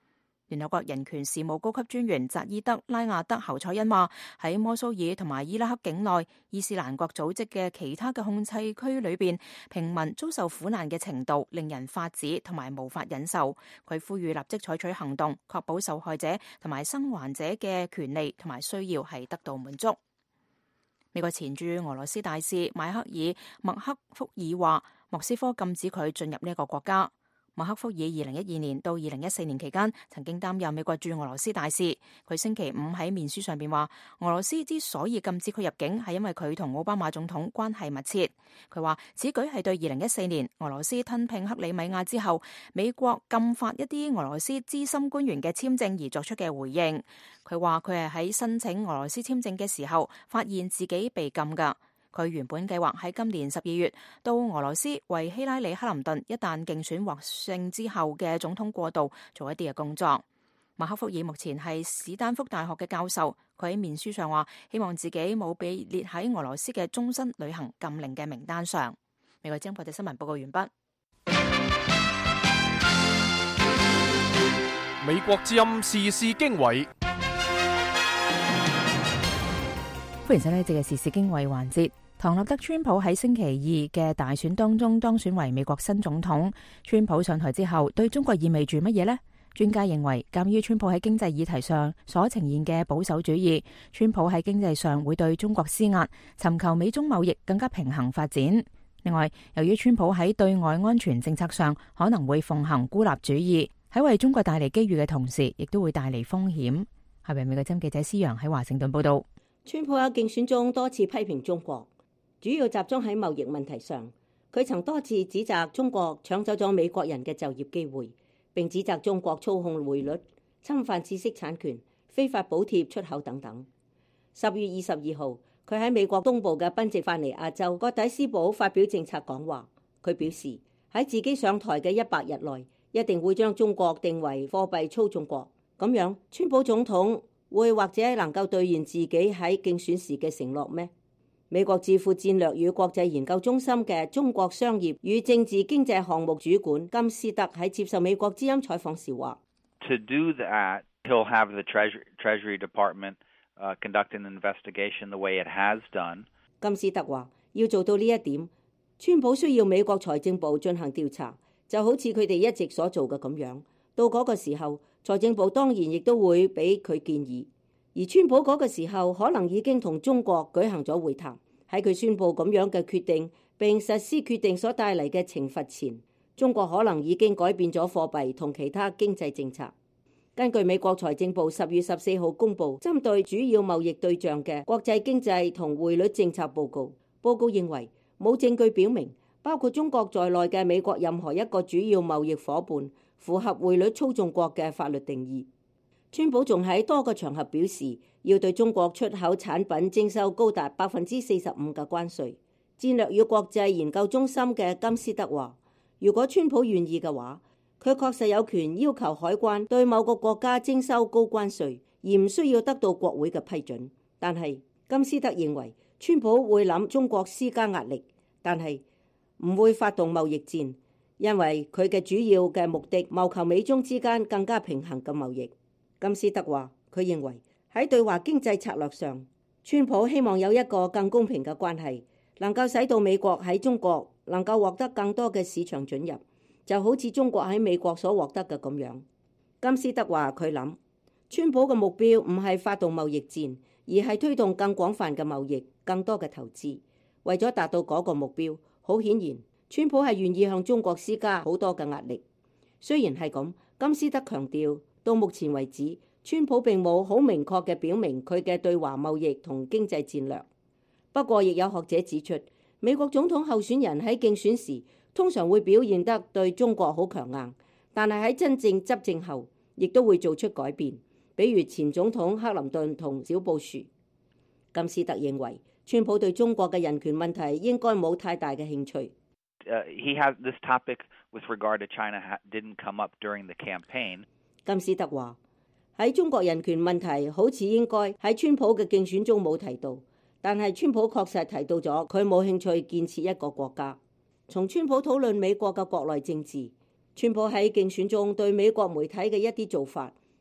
聯合國人權事務高級專員扎伊德拉亞德侯賽因話：喺摩蘇爾同埋伊拉克境內伊斯蘭國組織嘅其他嘅控制區裏邊，平民遭受苦難嘅程度令人髮指同埋無法忍受。佢呼籲立即採取行動，確保受害者同埋生還者嘅權利同埋需要係得到滿足。美國前駐俄羅斯大使邁克爾麥克福爾話：莫斯科禁止佢進入呢一個國家。麥克福爾二零一二年到二零一四年期間曾經擔任美國駐俄羅斯大使。佢星期五喺面書上邊話，俄羅斯之所以禁止佢入境係因為佢同奧巴馬總統關係密切。佢話此舉係對二零一四年俄羅斯吞併克里米亞之後美國禁發一啲俄羅斯資深官員嘅簽證而作出嘅回應。佢話佢係喺申請俄羅斯簽證嘅時候發現自己被禁㗎。佢原本計劃喺今年十二月到俄羅斯為希拉里克林頓一旦競選獲勝之後嘅總統過渡做一啲嘅工作。馬克福爾目前係史丹福大學嘅教授，佢喺面書上話希望自己冇被列喺俄羅斯嘅終身旅行禁令嘅名單上。美國之音國際新聞報告完畢。 美國之音時事經緯。 歡迎收睇呢節嘅時事經緯環節。唐納德川普喺星期二嘅大選當中當選為美國新總統。川普上台之後對中國意味住乜嘢呢？專家認為，鑒於川普喺經濟議題上所呈現嘅保守主義，川普喺經濟上會對中國施壓，尋求美中貿易更加平衡發展。另外，由於川普喺對外安全政策上可能會奉行孤立主義，喺為中國帶嚟機遇嘅同時，亦都會帶嚟風險。下邊美國之音記者施陽喺華盛頓報道。 川普喺競選中多次批評中國，主要集中喺貿易問題上。佢曾多次指責中國搶走咗美國人嘅就業機會，並指責中國操控匯率、侵犯知識產權、非法補貼出口等等。十月二十二號，佢喺美國東部嘅賓夕法尼亞州葛底斯堡發表政策講話。佢表示喺自己上台嘅一百日內，一定會將中國定為貨幣操縱國。咁樣，川普總統會或者能夠兌現自己喺競選時嘅承諾咩？美國智庫戰略與國際研究中心嘅中國商業與政治經濟項目主管金斯特喺接受美國之音採訪時話 ：To do that, he'll have the Treasury, Treasury Department, uh, conduct an investigation the way it has done. 金斯特話：要做到呢一點，川普需要美國財政部進行調查，就好似佢哋一直所做嘅咁樣。到嗰個時候，財政部當然亦都會俾佢建議。而川普嗰個時候可能已經同中國舉行咗會談。喺佢宣布咁樣嘅決定並實施決定所帶嚟嘅懲罰前，中國可能已經改變咗貨幣同其他經濟政策。根據美國財政部十月十四號公布針對主要貿易對象嘅國際經濟同匯率政策報告，報告認為冇證據表明包括中國在內嘅美國任何一個主要貿易夥伴符合匯率操縱國嘅法律定義。川普仲喺多個場合表示要對中國出口產品徵收高達百分之四十五嘅關稅。戰略與國際研究中心嘅金斯德話，如果川普願意嘅話，佢確實有權要求海關對某個國家徵收高關稅，而唔需要得到國會嘅批准。但係金斯德認為川普會諗中國施加壓力，但係唔會發動貿易戰，因為佢嘅主要嘅目的謀求美中之間更加平衡嘅貿易。金斯德話，佢認為喺對華經濟策略上，川普希望有一個更公平嘅關係，能夠使到美國喺中國能夠獲得更多嘅市場准入，就好似中國喺美國所獲得嘅咁樣。金斯德話，佢諗川普嘅目標唔係發動貿易戰，而係推動更廣泛嘅貿易、更多嘅投資。為咗達到嗰個目標，好顯然川普係願意向中國施加好多嘅壓力。雖然係咁，金斯德強調到目前為止，川普並冇好明確嘅表明佢嘅對華貿易同經濟戰略。不過，亦有學者指出，美國總統候選人喺競選時通常會表現得對中國好強硬，但係喺真正執政後，亦都會做出改變。比如前總統克林頓同小布殊。金斯特認為，川普對中國嘅人權問題應該冇太大嘅興趣。 Uh, he has this topic with regard to China didn't come up during the campaign. 金斯特話，喺中國人權問題好似應該喺川普嘅競選中冇提到，但係川普確實提到咗佢冇興趣建設一個國家。從川普討論美國嘅國內政治，川普喺競選中對美國媒體嘅一啲做法，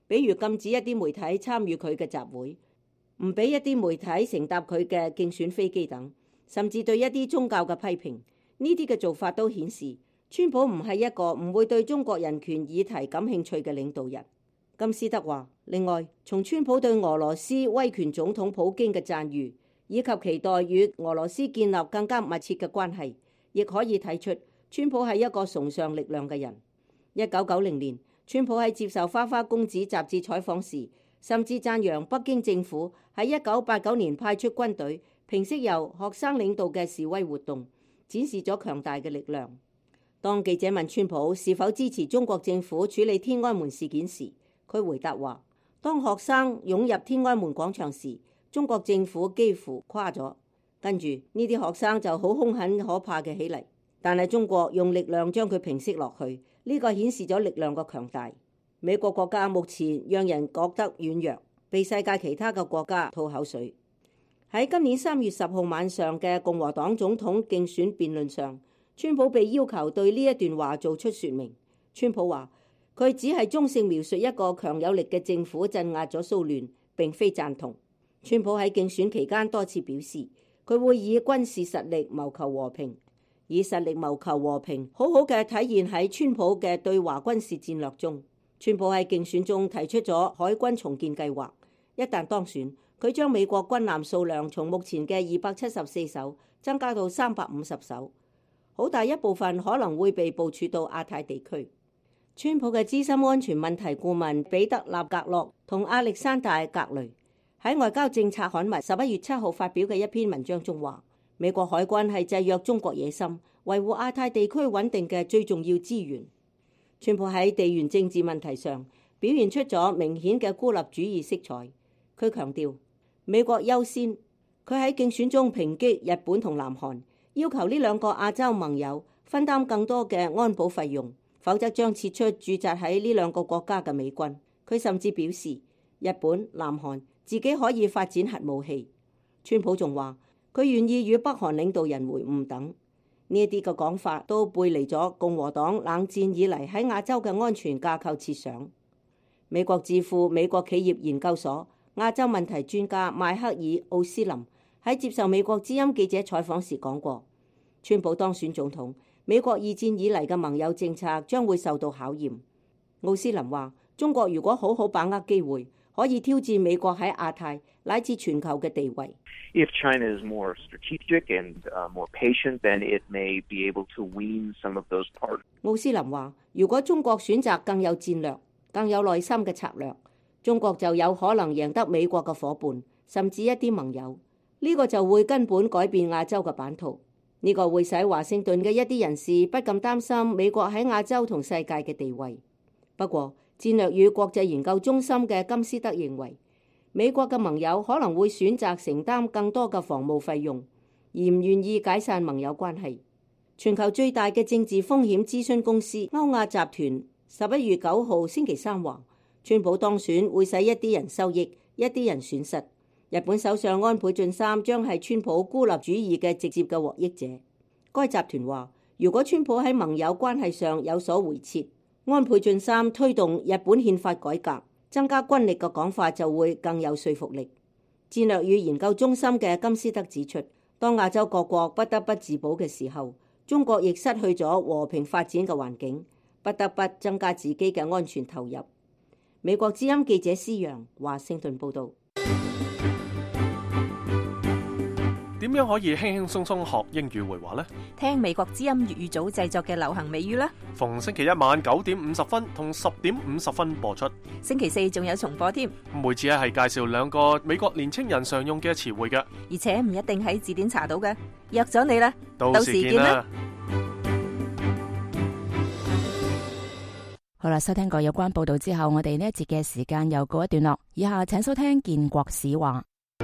比如禁止一啲媒體參與佢嘅集會，唔俾一啲媒體乘搭佢嘅競選飛機等，甚至對一啲宗教嘅批評。呢啲嘅做法都顯示川普唔係一個唔會對中國人權議題感興趣嘅領導人。金斯德話，另外，從川普對俄羅斯威權總統普京嘅讚譽，以及期待與俄羅斯建立更加密切嘅關係，亦可以睇出川普係一個崇尚力量嘅人。一九九零年，川普喺接受《花花公子》雜誌採訪時，甚至讚揚北京政府喺一九八九年派出軍隊平息由學生領導嘅示威活動，展示咗強大嘅力量。當記者問川普是否支持中國政府處理天安門事件時，佢回答話：當學生湧入天安門廣場時，中國政府幾乎垮咗，跟住呢啲學生就好兇狠可怕嘅起嚟，但係中國用力量將佢平息落去，呢個顯示咗力量嘅強大。美國國家目前讓人覺得軟弱，被世界其他嘅國家吐口水。喺今年三月十號晚上嘅共和黨總統競選辯論上，川普被要求對呢一段話做出說明。川普話：佢只係中性描述一個強有力嘅政府鎮壓咗騷亂，並非贊同。川普喺競選期間多次表示，佢會以軍事實力謀求和平，以實力謀求和平，好好嘅體現喺川普嘅對華軍事戰略中。川普喺競選中提出咗海軍重建計劃，一旦當選，佢將美國軍艦數量從目前嘅二百七十四艘增加到三百五十艘，好大一部分可能會被部署到亞太地區。川普嘅資深安全問題顧問彼得納格洛同亞歷山大格雷喺外交政策刊物十一月七號發表嘅一篇文章中話，美國海軍係制約中國野心、維護亞太地區穩定嘅最重要資源。川普喺地緣政治問題上表現出咗明顯嘅孤立主義色彩。佢強調美國優先。佢喺競選中抨擊日本同南韓，要求呢兩個亞洲盟友分擔更多嘅安保費用，否則將撤出駐紮喺呢兩個國家嘅美軍。佢甚至表示日本、南韓自己可以發展核武器。川普仲話佢願意與北韓領導人會晤等。呢一啲嘅講法都背離咗共和黨冷戰以嚟喺亞洲嘅安全架構設想。美國智庫美國企業研究所亞洲問題專家邁克爾奧斯林喺接受美國之音記者採訪時講過，川普當選總統，美國二戰以嚟嘅盟友政策將會受到考驗。奧斯林話：中國如果好好把握機會，可以挑戰美國喺亞太乃至全球嘅地位。 If China is more strategic and more patient, then it may be able to wean some of those parts. 奧斯林話：如果中國選擇更有戰略、更有耐心嘅策略，中國就有可能贏得美國嘅夥伴，甚至一啲盟友。呢個就會根本改變亞洲嘅版圖。呢個會使華盛頓嘅一啲人士不禁擔心美國喺亞洲同世界嘅地位。不過，戰略與國際研究中心嘅金斯德認為，美國嘅盟友可能會選擇承擔更多嘅防務費用，而唔願意解散盟友關係。全球最大嘅政治風險諮詢公司歐亞集團十一月九號星期三話，川普當選會使一啲人受益，一啲人損失。日本首相安倍晉三將係川普孤立主義嘅直接嘅獲益者。該集團話，如果川普喺盟友關係上有所回撤，安倍晉三推動日本憲法改革、增加軍力嘅講法就會更有說服力。戰略與研究中心嘅金斯德指出，當亞洲各國不得不自保嘅時候，中國亦失去咗和平發展嘅環境，不得不增加自己嘅安全投入。美國之音記者施陽華盛頓報道。 點樣可以輕輕鬆鬆學英語會話呢？ 聽美國之音粵語組製作嘅流行美語啦！ 逢星期一晚九點五十分同十點五十分播出， 星期四仲有重播添。 每次咧係介紹兩個美國年青人常用嘅詞彙嘅， 而且唔一定喺字典查到嘅。約咗你啦， 到時見啦！ 好啦，收聽過有關報道之後，我哋呢一節嘅時間又告一段落。以下請收聽建國史話。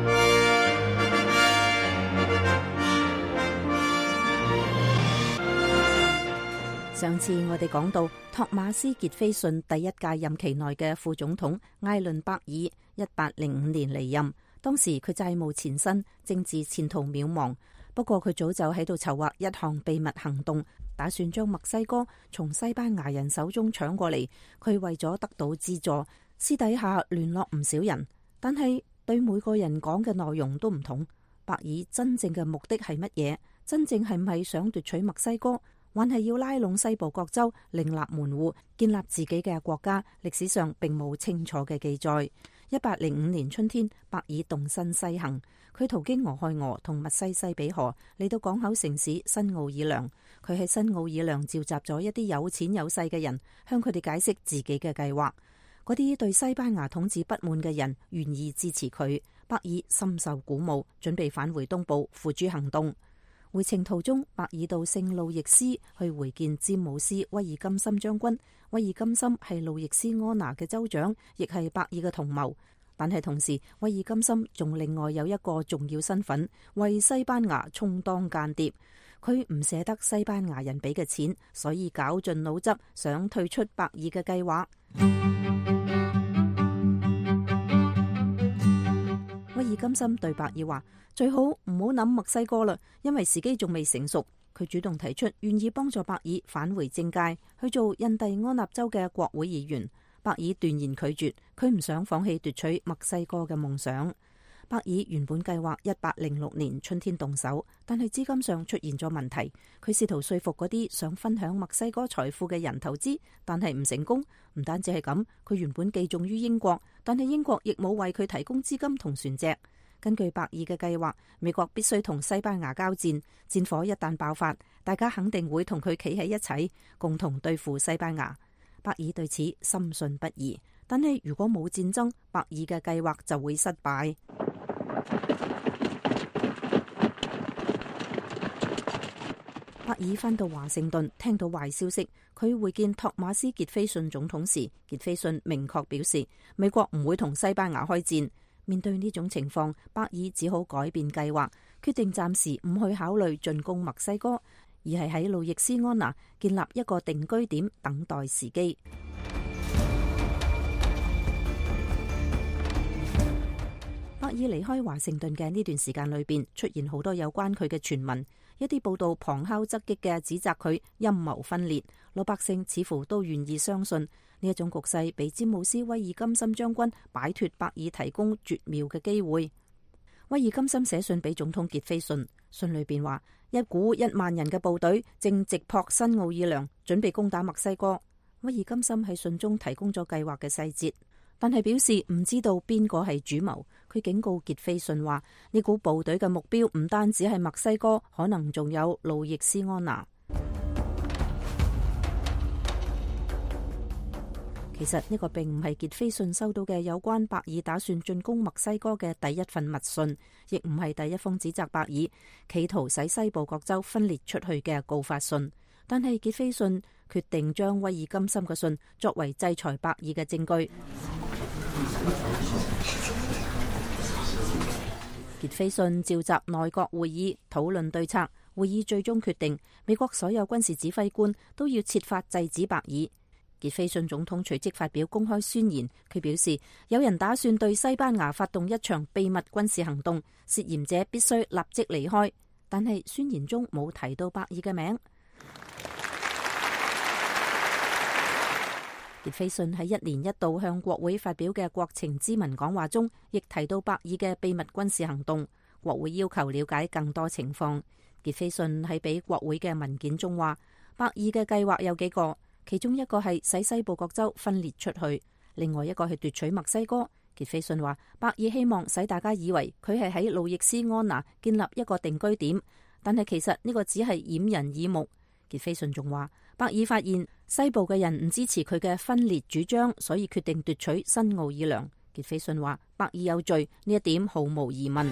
上次我哋講到托馬斯傑菲遜第一屆任期內嘅副總統艾倫伯爾，一八零五年離任。當時佢債務纏身，政治前途渺茫。不過佢早就喺度籌劃一項秘密行動，打算將墨西哥從西班牙人手中搶過嚟。佢為咗得到資助， 私底下聯絡唔少人，但係對每個人講嘅內容都唔同。白爾真正嘅目的係乜嘢？真正係唔係想奪取墨西哥，還係要拉攏西部各州另立門戶，建立自己嘅國家？歷史上並冇清楚嘅記載。一八零五年春天，白爾動身西行，佢途經俄亥俄同密西西比河，嚟到港口城市新奧爾良。佢喺新奧爾良召集咗一啲有錢有勢嘅人，向佢哋解釋自己嘅計劃。嗰啲對西班牙統治不滿嘅人願意支持佢，白爾深受鼓舞，準備返回東部付諸行動。回程途中，白爾到聖路易斯去會見詹姆斯·威爾金森將軍。威爾金森係路易斯安那嘅州長，亦係白爾嘅同謀。但係同時，威爾金森仲另外有一個重要身份，為西班牙充當間諜。佢唔捨得西班牙人俾嘅錢，所以絞盡腦汁想退出白爾嘅計劃。威爾金森對白爾話：最好唔好諗墨西哥啦，因為時機仲未成熟。佢主動提出願意幫助白爾返回政界，去做印第安納州嘅國會議員。白爾斷然拒絕，佢唔想放棄奪取墨西哥嘅夢想。白爾原本計劃一八零六年春天動手，但係資金上出現咗問題。佢試圖說服嗰啲想分享墨西哥財富嘅人投資，但係唔成功。唔單止係咁，佢原本寄種於英國，但係英國亦冇為佢提供資金同船隻。根據白爾嘅計劃，美國必須同西班牙交戰，戰火一旦爆發，大家肯定會同佢企喺一齊，共同對付西班牙。白爾對此深信不疑，但係如果冇戰爭，白爾嘅計劃就會失敗。白爾返到華盛頓，聽到壞消息，佢會見托馬斯傑菲遜總統時，傑菲遜明確表示美國唔會同西班牙開戰。面對呢種情況，白爾只好改變計劃，決定暫時唔去考慮進攻墨西哥，而係喺路易斯安那建立一個定居點，等待時機。白爾離開華盛頓嘅呢段時間裏邊，出現好多有關佢嘅傳聞，一啲報道旁敲側擊嘅指責佢陰謀分裂，老百姓似乎都願意相信。呢一種局勢俾詹姆斯·威爾金森將軍擺脫白爾提供絕妙嘅機會。威爾金森寫信俾總統傑菲遜，信裏邊話一股一萬人嘅部隊正直撲新奧爾良，準備攻打墨西哥。威爾金森喺信中提供咗計劃嘅細節，但係表示唔知道邊個係主謀。佢警告傑菲遜話呢股部隊嘅目標唔單止係墨西哥，可能仲有路易斯安那。其實呢個並唔係傑菲遜收到嘅有關白爾打算進攻墨西哥嘅第一份密信，亦唔係第一封指責白爾企圖使西部各州分裂出去嘅告發信。但係傑菲遜決定將威爾金森嘅信作為制裁白爾嘅證據。傑菲遜召集內閣會議討論對策，會議最終決定美國所有軍事指揮官都要設法制止白爾。傑菲遜總統隨即發表公開宣言，佢表示有人打算對西班牙發動一場秘密軍事行動，涉嫌者必須立即離開。但係宣言中冇提到白爾嘅名。傑菲遜喺一年一度向國會發表嘅國情咨文講話中，亦提到白爾嘅秘密軍事行動。國會要求了解更多情況。傑菲遜喺俾國會嘅文件中話，白爾嘅計劃有幾個。其中一個係使西部各州分裂出去，另外一個係奪取墨西哥。傑菲遜話，白爾希望使大家以為佢係喺路易斯安那建立一個定居點，但係其實呢個只係掩人耳目。傑菲遜仲話，白爾發現西部嘅人唔支持佢嘅分裂主張，所以決定奪取新奧爾良。傑菲遜話，白爾有罪，呢一點毫無疑問。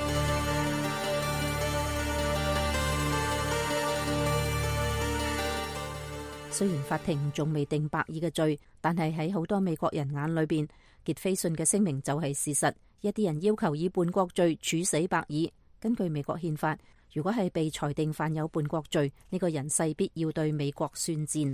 雖然法庭仲未定白爾嘅罪，但係喺好多美國人眼裏邊，傑菲遜嘅聲明就係事實。一啲人要求以叛國罪處死白爾。根據美國憲法，如果係被裁定犯有叛國罪，呢個人勢必要對美國宣戰。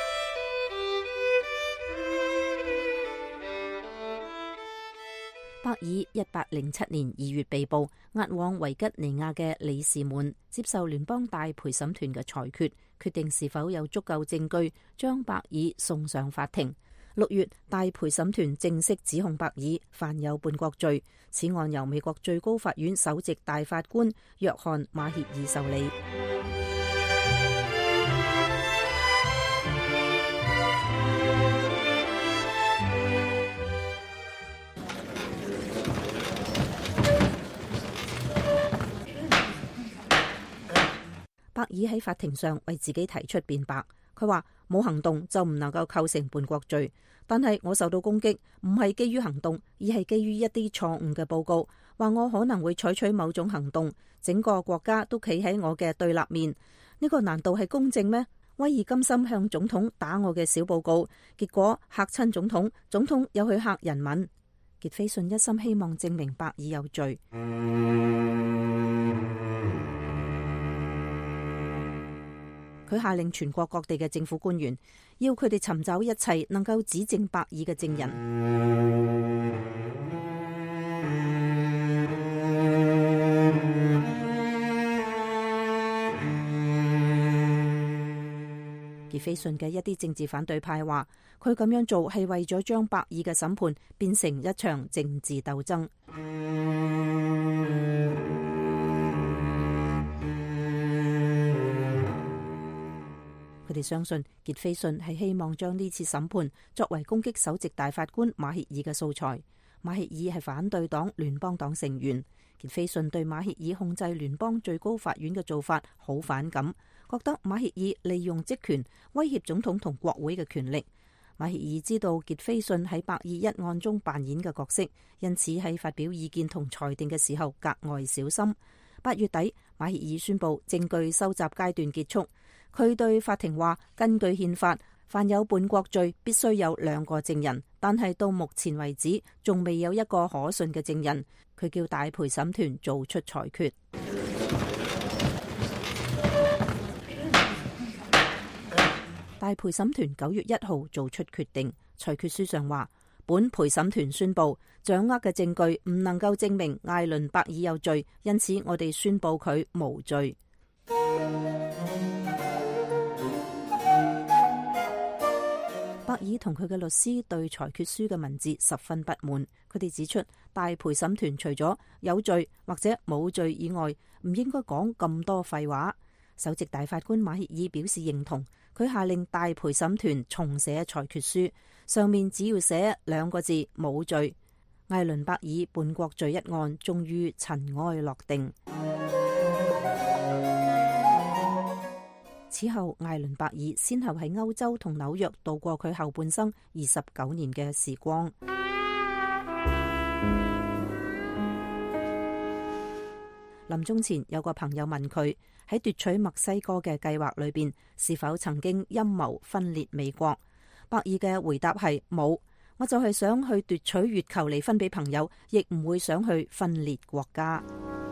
白爾爾一八零七年二月被捕，押往維吉尼亞嘅里士滿接受聯邦大陪審團嘅裁決，決定是否有足夠證據將伯爾送上法庭。六月，大陪審團正式指控伯爾犯有叛國罪，此案由美國最高法院首席大法官約翰馬歇爾受理。伯爾喺法庭上為自己提出辯白，佢話冇行動就唔能夠構成叛國罪，但係我受到攻擊唔係基於行動，而係基於一啲錯誤嘅報告，話我可能會採取某種行動，整個國家都企喺我嘅對立面，呢個難道係公正咩？威爾甘心向總統打我嘅小報告，結果嚇親總統，總統又去嚇人民。傑斐遜一心希望證明伯爾有罪。佢下令全國各地嘅政府官員，要佢哋尋找一切能夠指證伯爾嘅證人。傑斐遜嘅一啲政治反對派話，佢咁樣做係為咗將伯爾嘅審判變成一場政治鬥爭。佢哋相信傑斐遜係希望將呢次審判作為攻擊首席大法官馬歇爾嘅素材。馬歇爾係反對黨聯邦黨成員，傑斐遜對馬歇爾控制聯邦最高法院嘅做法好反感，覺得馬歇爾利用職權威脅總統同國會嘅權力。馬歇爾知道傑斐遜喺伯爾一案中扮演嘅角色，因此喺發表意見同裁定嘅時候格外小心。八月底，馬歇爾宣布證據收集階段結束。佢對法庭話，根據憲法，犯有叛國罪必須有兩個證人，但係到目前為止仲未有一個可信嘅證人。佢叫大陪審團做出裁決。大陪審團九月一號做出決定，裁決書上話，本陪審團宣布掌握嘅證據唔能夠證明艾倫伯爾有罪，因此我哋宣布佢無罪。伯爾同佢嘅律師對裁決書嘅文字十分不滿，佢哋指出大陪審團除咗有罪或者冇罪以外，唔應該講咁多廢話。首席大法官馬歇爾表示認同，佢下令大陪審團重寫裁決書，上面只要寫兩個字冇罪。艾倫伯爾叛國罪一案終於塵埃落定。此後，艾倫伯爾先後喺歐洲同紐約度過佢後半生二十九年嘅時光。臨終前，有個朋友問佢喺奪取墨西哥嘅計劃裏邊，是否曾經陰謀分裂美國？伯爾嘅回答係冇，我就係想去奪取月球嚟分俾朋友，亦唔會想去分裂國家。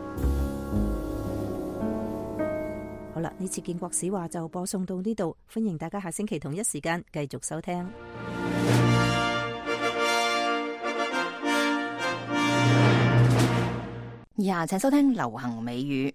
好啦，呢次建國史話就播送到呢度，歡迎大家下星期同一時間繼續收聽。 以下請收聽流行美語。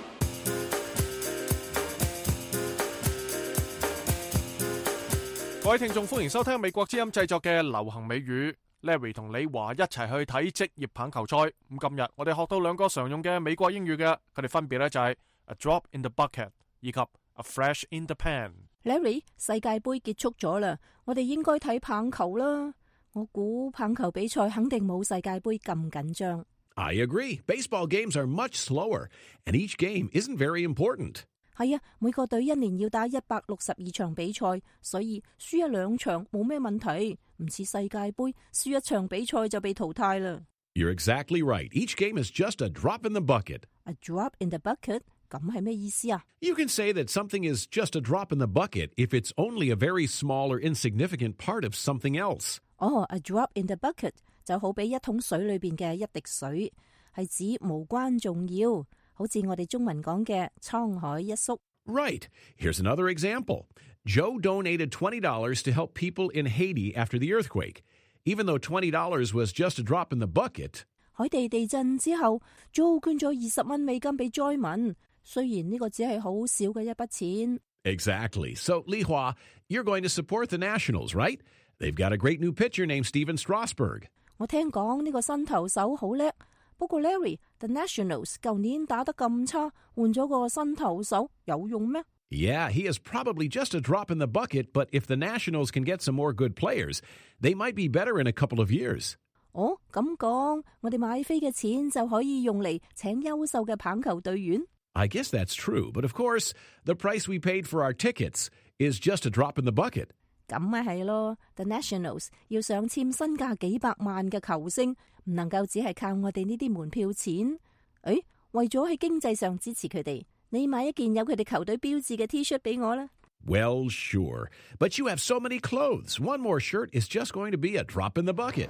各位聽眾，歡迎收聽美國之音製作嘅流行美語。Larry 同李華一齊去睇職業棒球賽。咁今日我哋學到兩個常用嘅美國英語嘅，佢哋分別咧就係A drop in the bucket 以及 A flash in the pan。 Larry， 世界盃結束咗啦，我哋應該睇棒球啦。我估棒球比賽肯定冇世界盃咁緊張。 I agree. Baseball games are much slower, and each game isn't very important. 係啊，每個隊一年要打一百六十二場比賽，所以輸一兩場冇咩問題，唔似世界盃輸一場比賽就被淘汰啦。 You're exactly right. Each game is just a drop in the bucket. A drop in the bucket？ 咁係咩意思啊？ You can say that something is just a drop in the bucket if it's only a very small or insignificant part of something else. 哦、oh, a drop in the bucket 就好比一桶水裏邊嘅一滴水，係指無關重要，好似我哋中文講嘅滄海一粟。 Right. Here's another example. Joe donated twenty dollars to help people in Haiti after the earthquake. Even though twenty dollars was just a drop in the bucket. 海地地震之後，祖奧捐咗二十蚊美金俾災民。雖然呢個只係好少嘅一筆錢。 Exactly. So, Li Hua, you're going to support the Nationals, right? They've got a great new pitcher named Steven Strasburg. 我聽講呢個新投手好叻，不過 Larry，The Nationals 舊年打得咁差，換咗個新投手有用咩？ Yeah, he is probably just a drop in the bucket, but if the Nationals can get some more good players, they might be better in a couple of years. 哦，咁講，我哋買飛嘅錢就可以用嚟請優秀嘅棒球隊員。 I guess that's true, but of course, the price we paid for our tickets is just a drop in the bucket. 咁咪係咯 ，The Nationals 要想簽身價幾百萬嘅球星，唔能夠只係靠我哋呢啲門票錢。誒，為咗喺經濟上支持佢哋，你買一件有佢哋球隊標誌嘅 T-shirt 俾我啦。 Well, sure, but you have so many clothes. One more shirt is just going to be a drop in the bucket.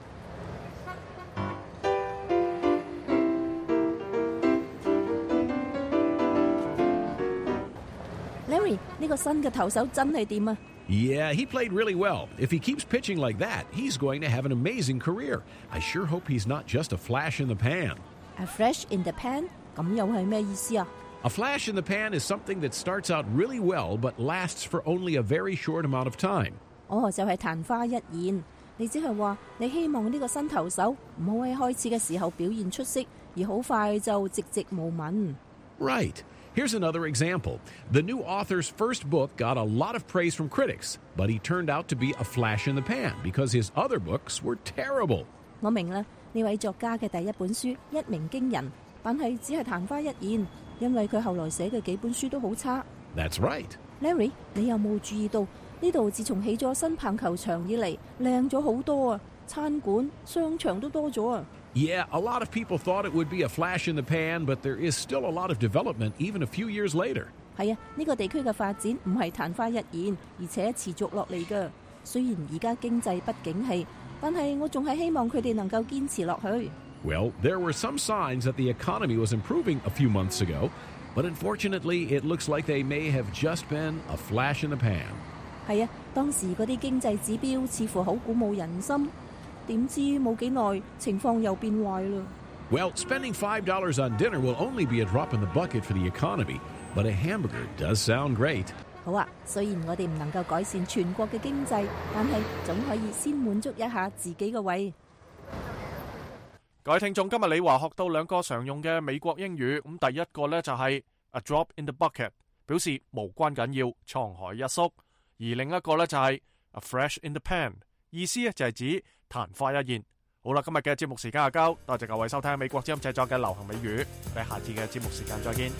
Larry，呢個新嘅投手真係掂啊！ Yeah, he played really well. If he keeps pitching like that, he's going to have an amazing career. I sure hope he's not just a flash in the pan. A flash in the pan？ 咁又係咩意思啊？ A flash in the pan is something that starts out really well but lasts for only a very short amount of time. 哦，就係曇花一現。你只係話你希望呢個新投手唔好喺開始嘅時候表現出色，而好快就寂寂無聞。 Right. Here's another example. The new author's first book got a lot of praise from critics, but he turned out to be a flash in the pan because his other books were terrible. 我明啦，呢位作家嘅第一本書一鳴驚人，但係只係曇花一現，因為佢後來寫嘅幾本書都好差。 That's right. Larry， 你有冇注意到呢度自從起咗新棒球場以嚟，靚咗好多啊！餐館、商場都多咗啊！ Yeah, a lot of people thought it would be a flash in the pan, but there is still a lot of development even a few years later. 係啊，呢個地區嘅發展唔係曇花一現，而且持續落嚟㗎。雖然而家經濟不景氣，但係我仲係希望佢哋能夠堅持落去。 Well, there were some signs that the economy was improving a few months ago, but unfortunately, it looks like they may have just been a flash in the pan. 係啊，當時嗰啲經濟指標似乎好鼓舞人心。點知冇幾耐，情況又變壞啦。 Well, spending five dollars on dinner will only be a drop in the bucket for the economy, but a hamburger does sound great. 好啊，雖然我哋唔能夠改善全國嘅經濟，但係總可以先滿足一下自己嘅胃。 各位聽眾，今日李華學到兩個常用嘅美國英語，咁第一個呢就係 a drop in the bucket， 表示無關緊要，滄海一粟；而另一個呢就係 a flash in the pan， 意思呢就係指曇花一現。好啦，今日嘅節目時間就夠，多謝各位收聽美國之音製作嘅流行美語，我哋下次嘅節目時間再見。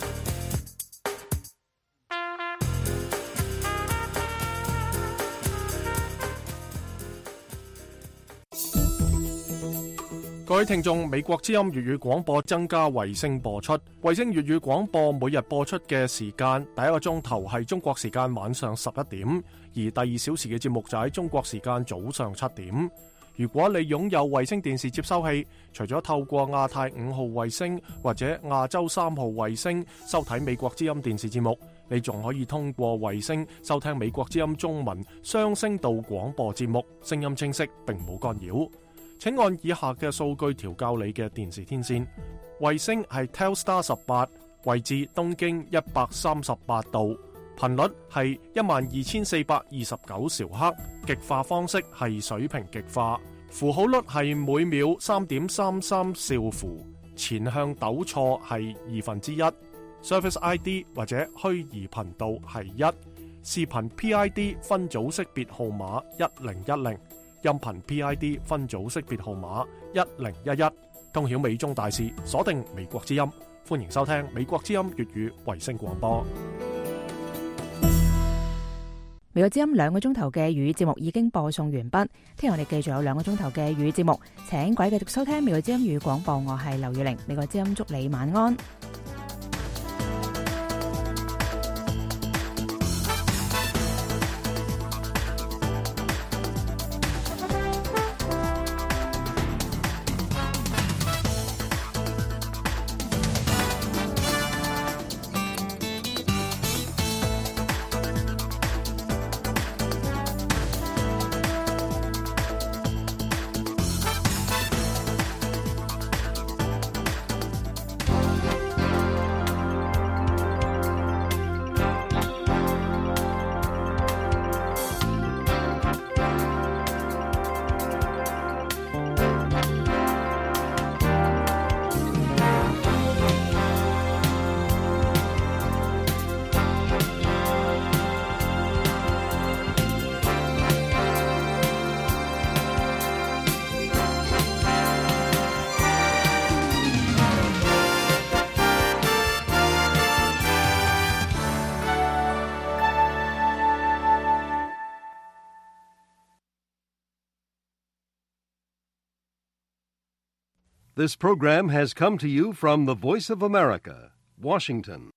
各位聽眾，美國之音粵語廣播增加衛星播出，衛星粵語廣播每日播出嘅時間，第一個鐘頭係中國時間晚上十一點，而第二小時嘅節目就喺中國時間早上七點。如果你擁有衛星電視接收器，除咗透過亞太五號衛星或者亞洲三號衛星收睇美國之音電視節目，你仲可以通過衛星收聽美國之音中文雙聲道廣播節目，聲音清晰並冇干擾。請按以下嘅數據調校你嘅電視天線。衛星係 Telstar 十八，位置東經一百三十八度，頻率係一萬二千四百二十九兆赫，極化方式係水平極化，符號率係每秒三點三三兆符，前向抖錯係二分之一，Service I D 或者虛擬頻道係一，視頻 P I D 分組識別號碼一零一零。音頻 P I D 分組識別號碼一零一一，通曉美中大事，鎖定美國之音，歡迎收聽美國之音粵語衛星廣播。 美國之音兩個鐘頭嘅粵語節目已經播送完畢，聽日我哋繼續有兩個鐘頭嘅粵語節目，請各位繼續收聽美國之音粵語廣播，我係劉月玲，美國之音祝你晚安。 This program has come to you from the Voice of America, Washington.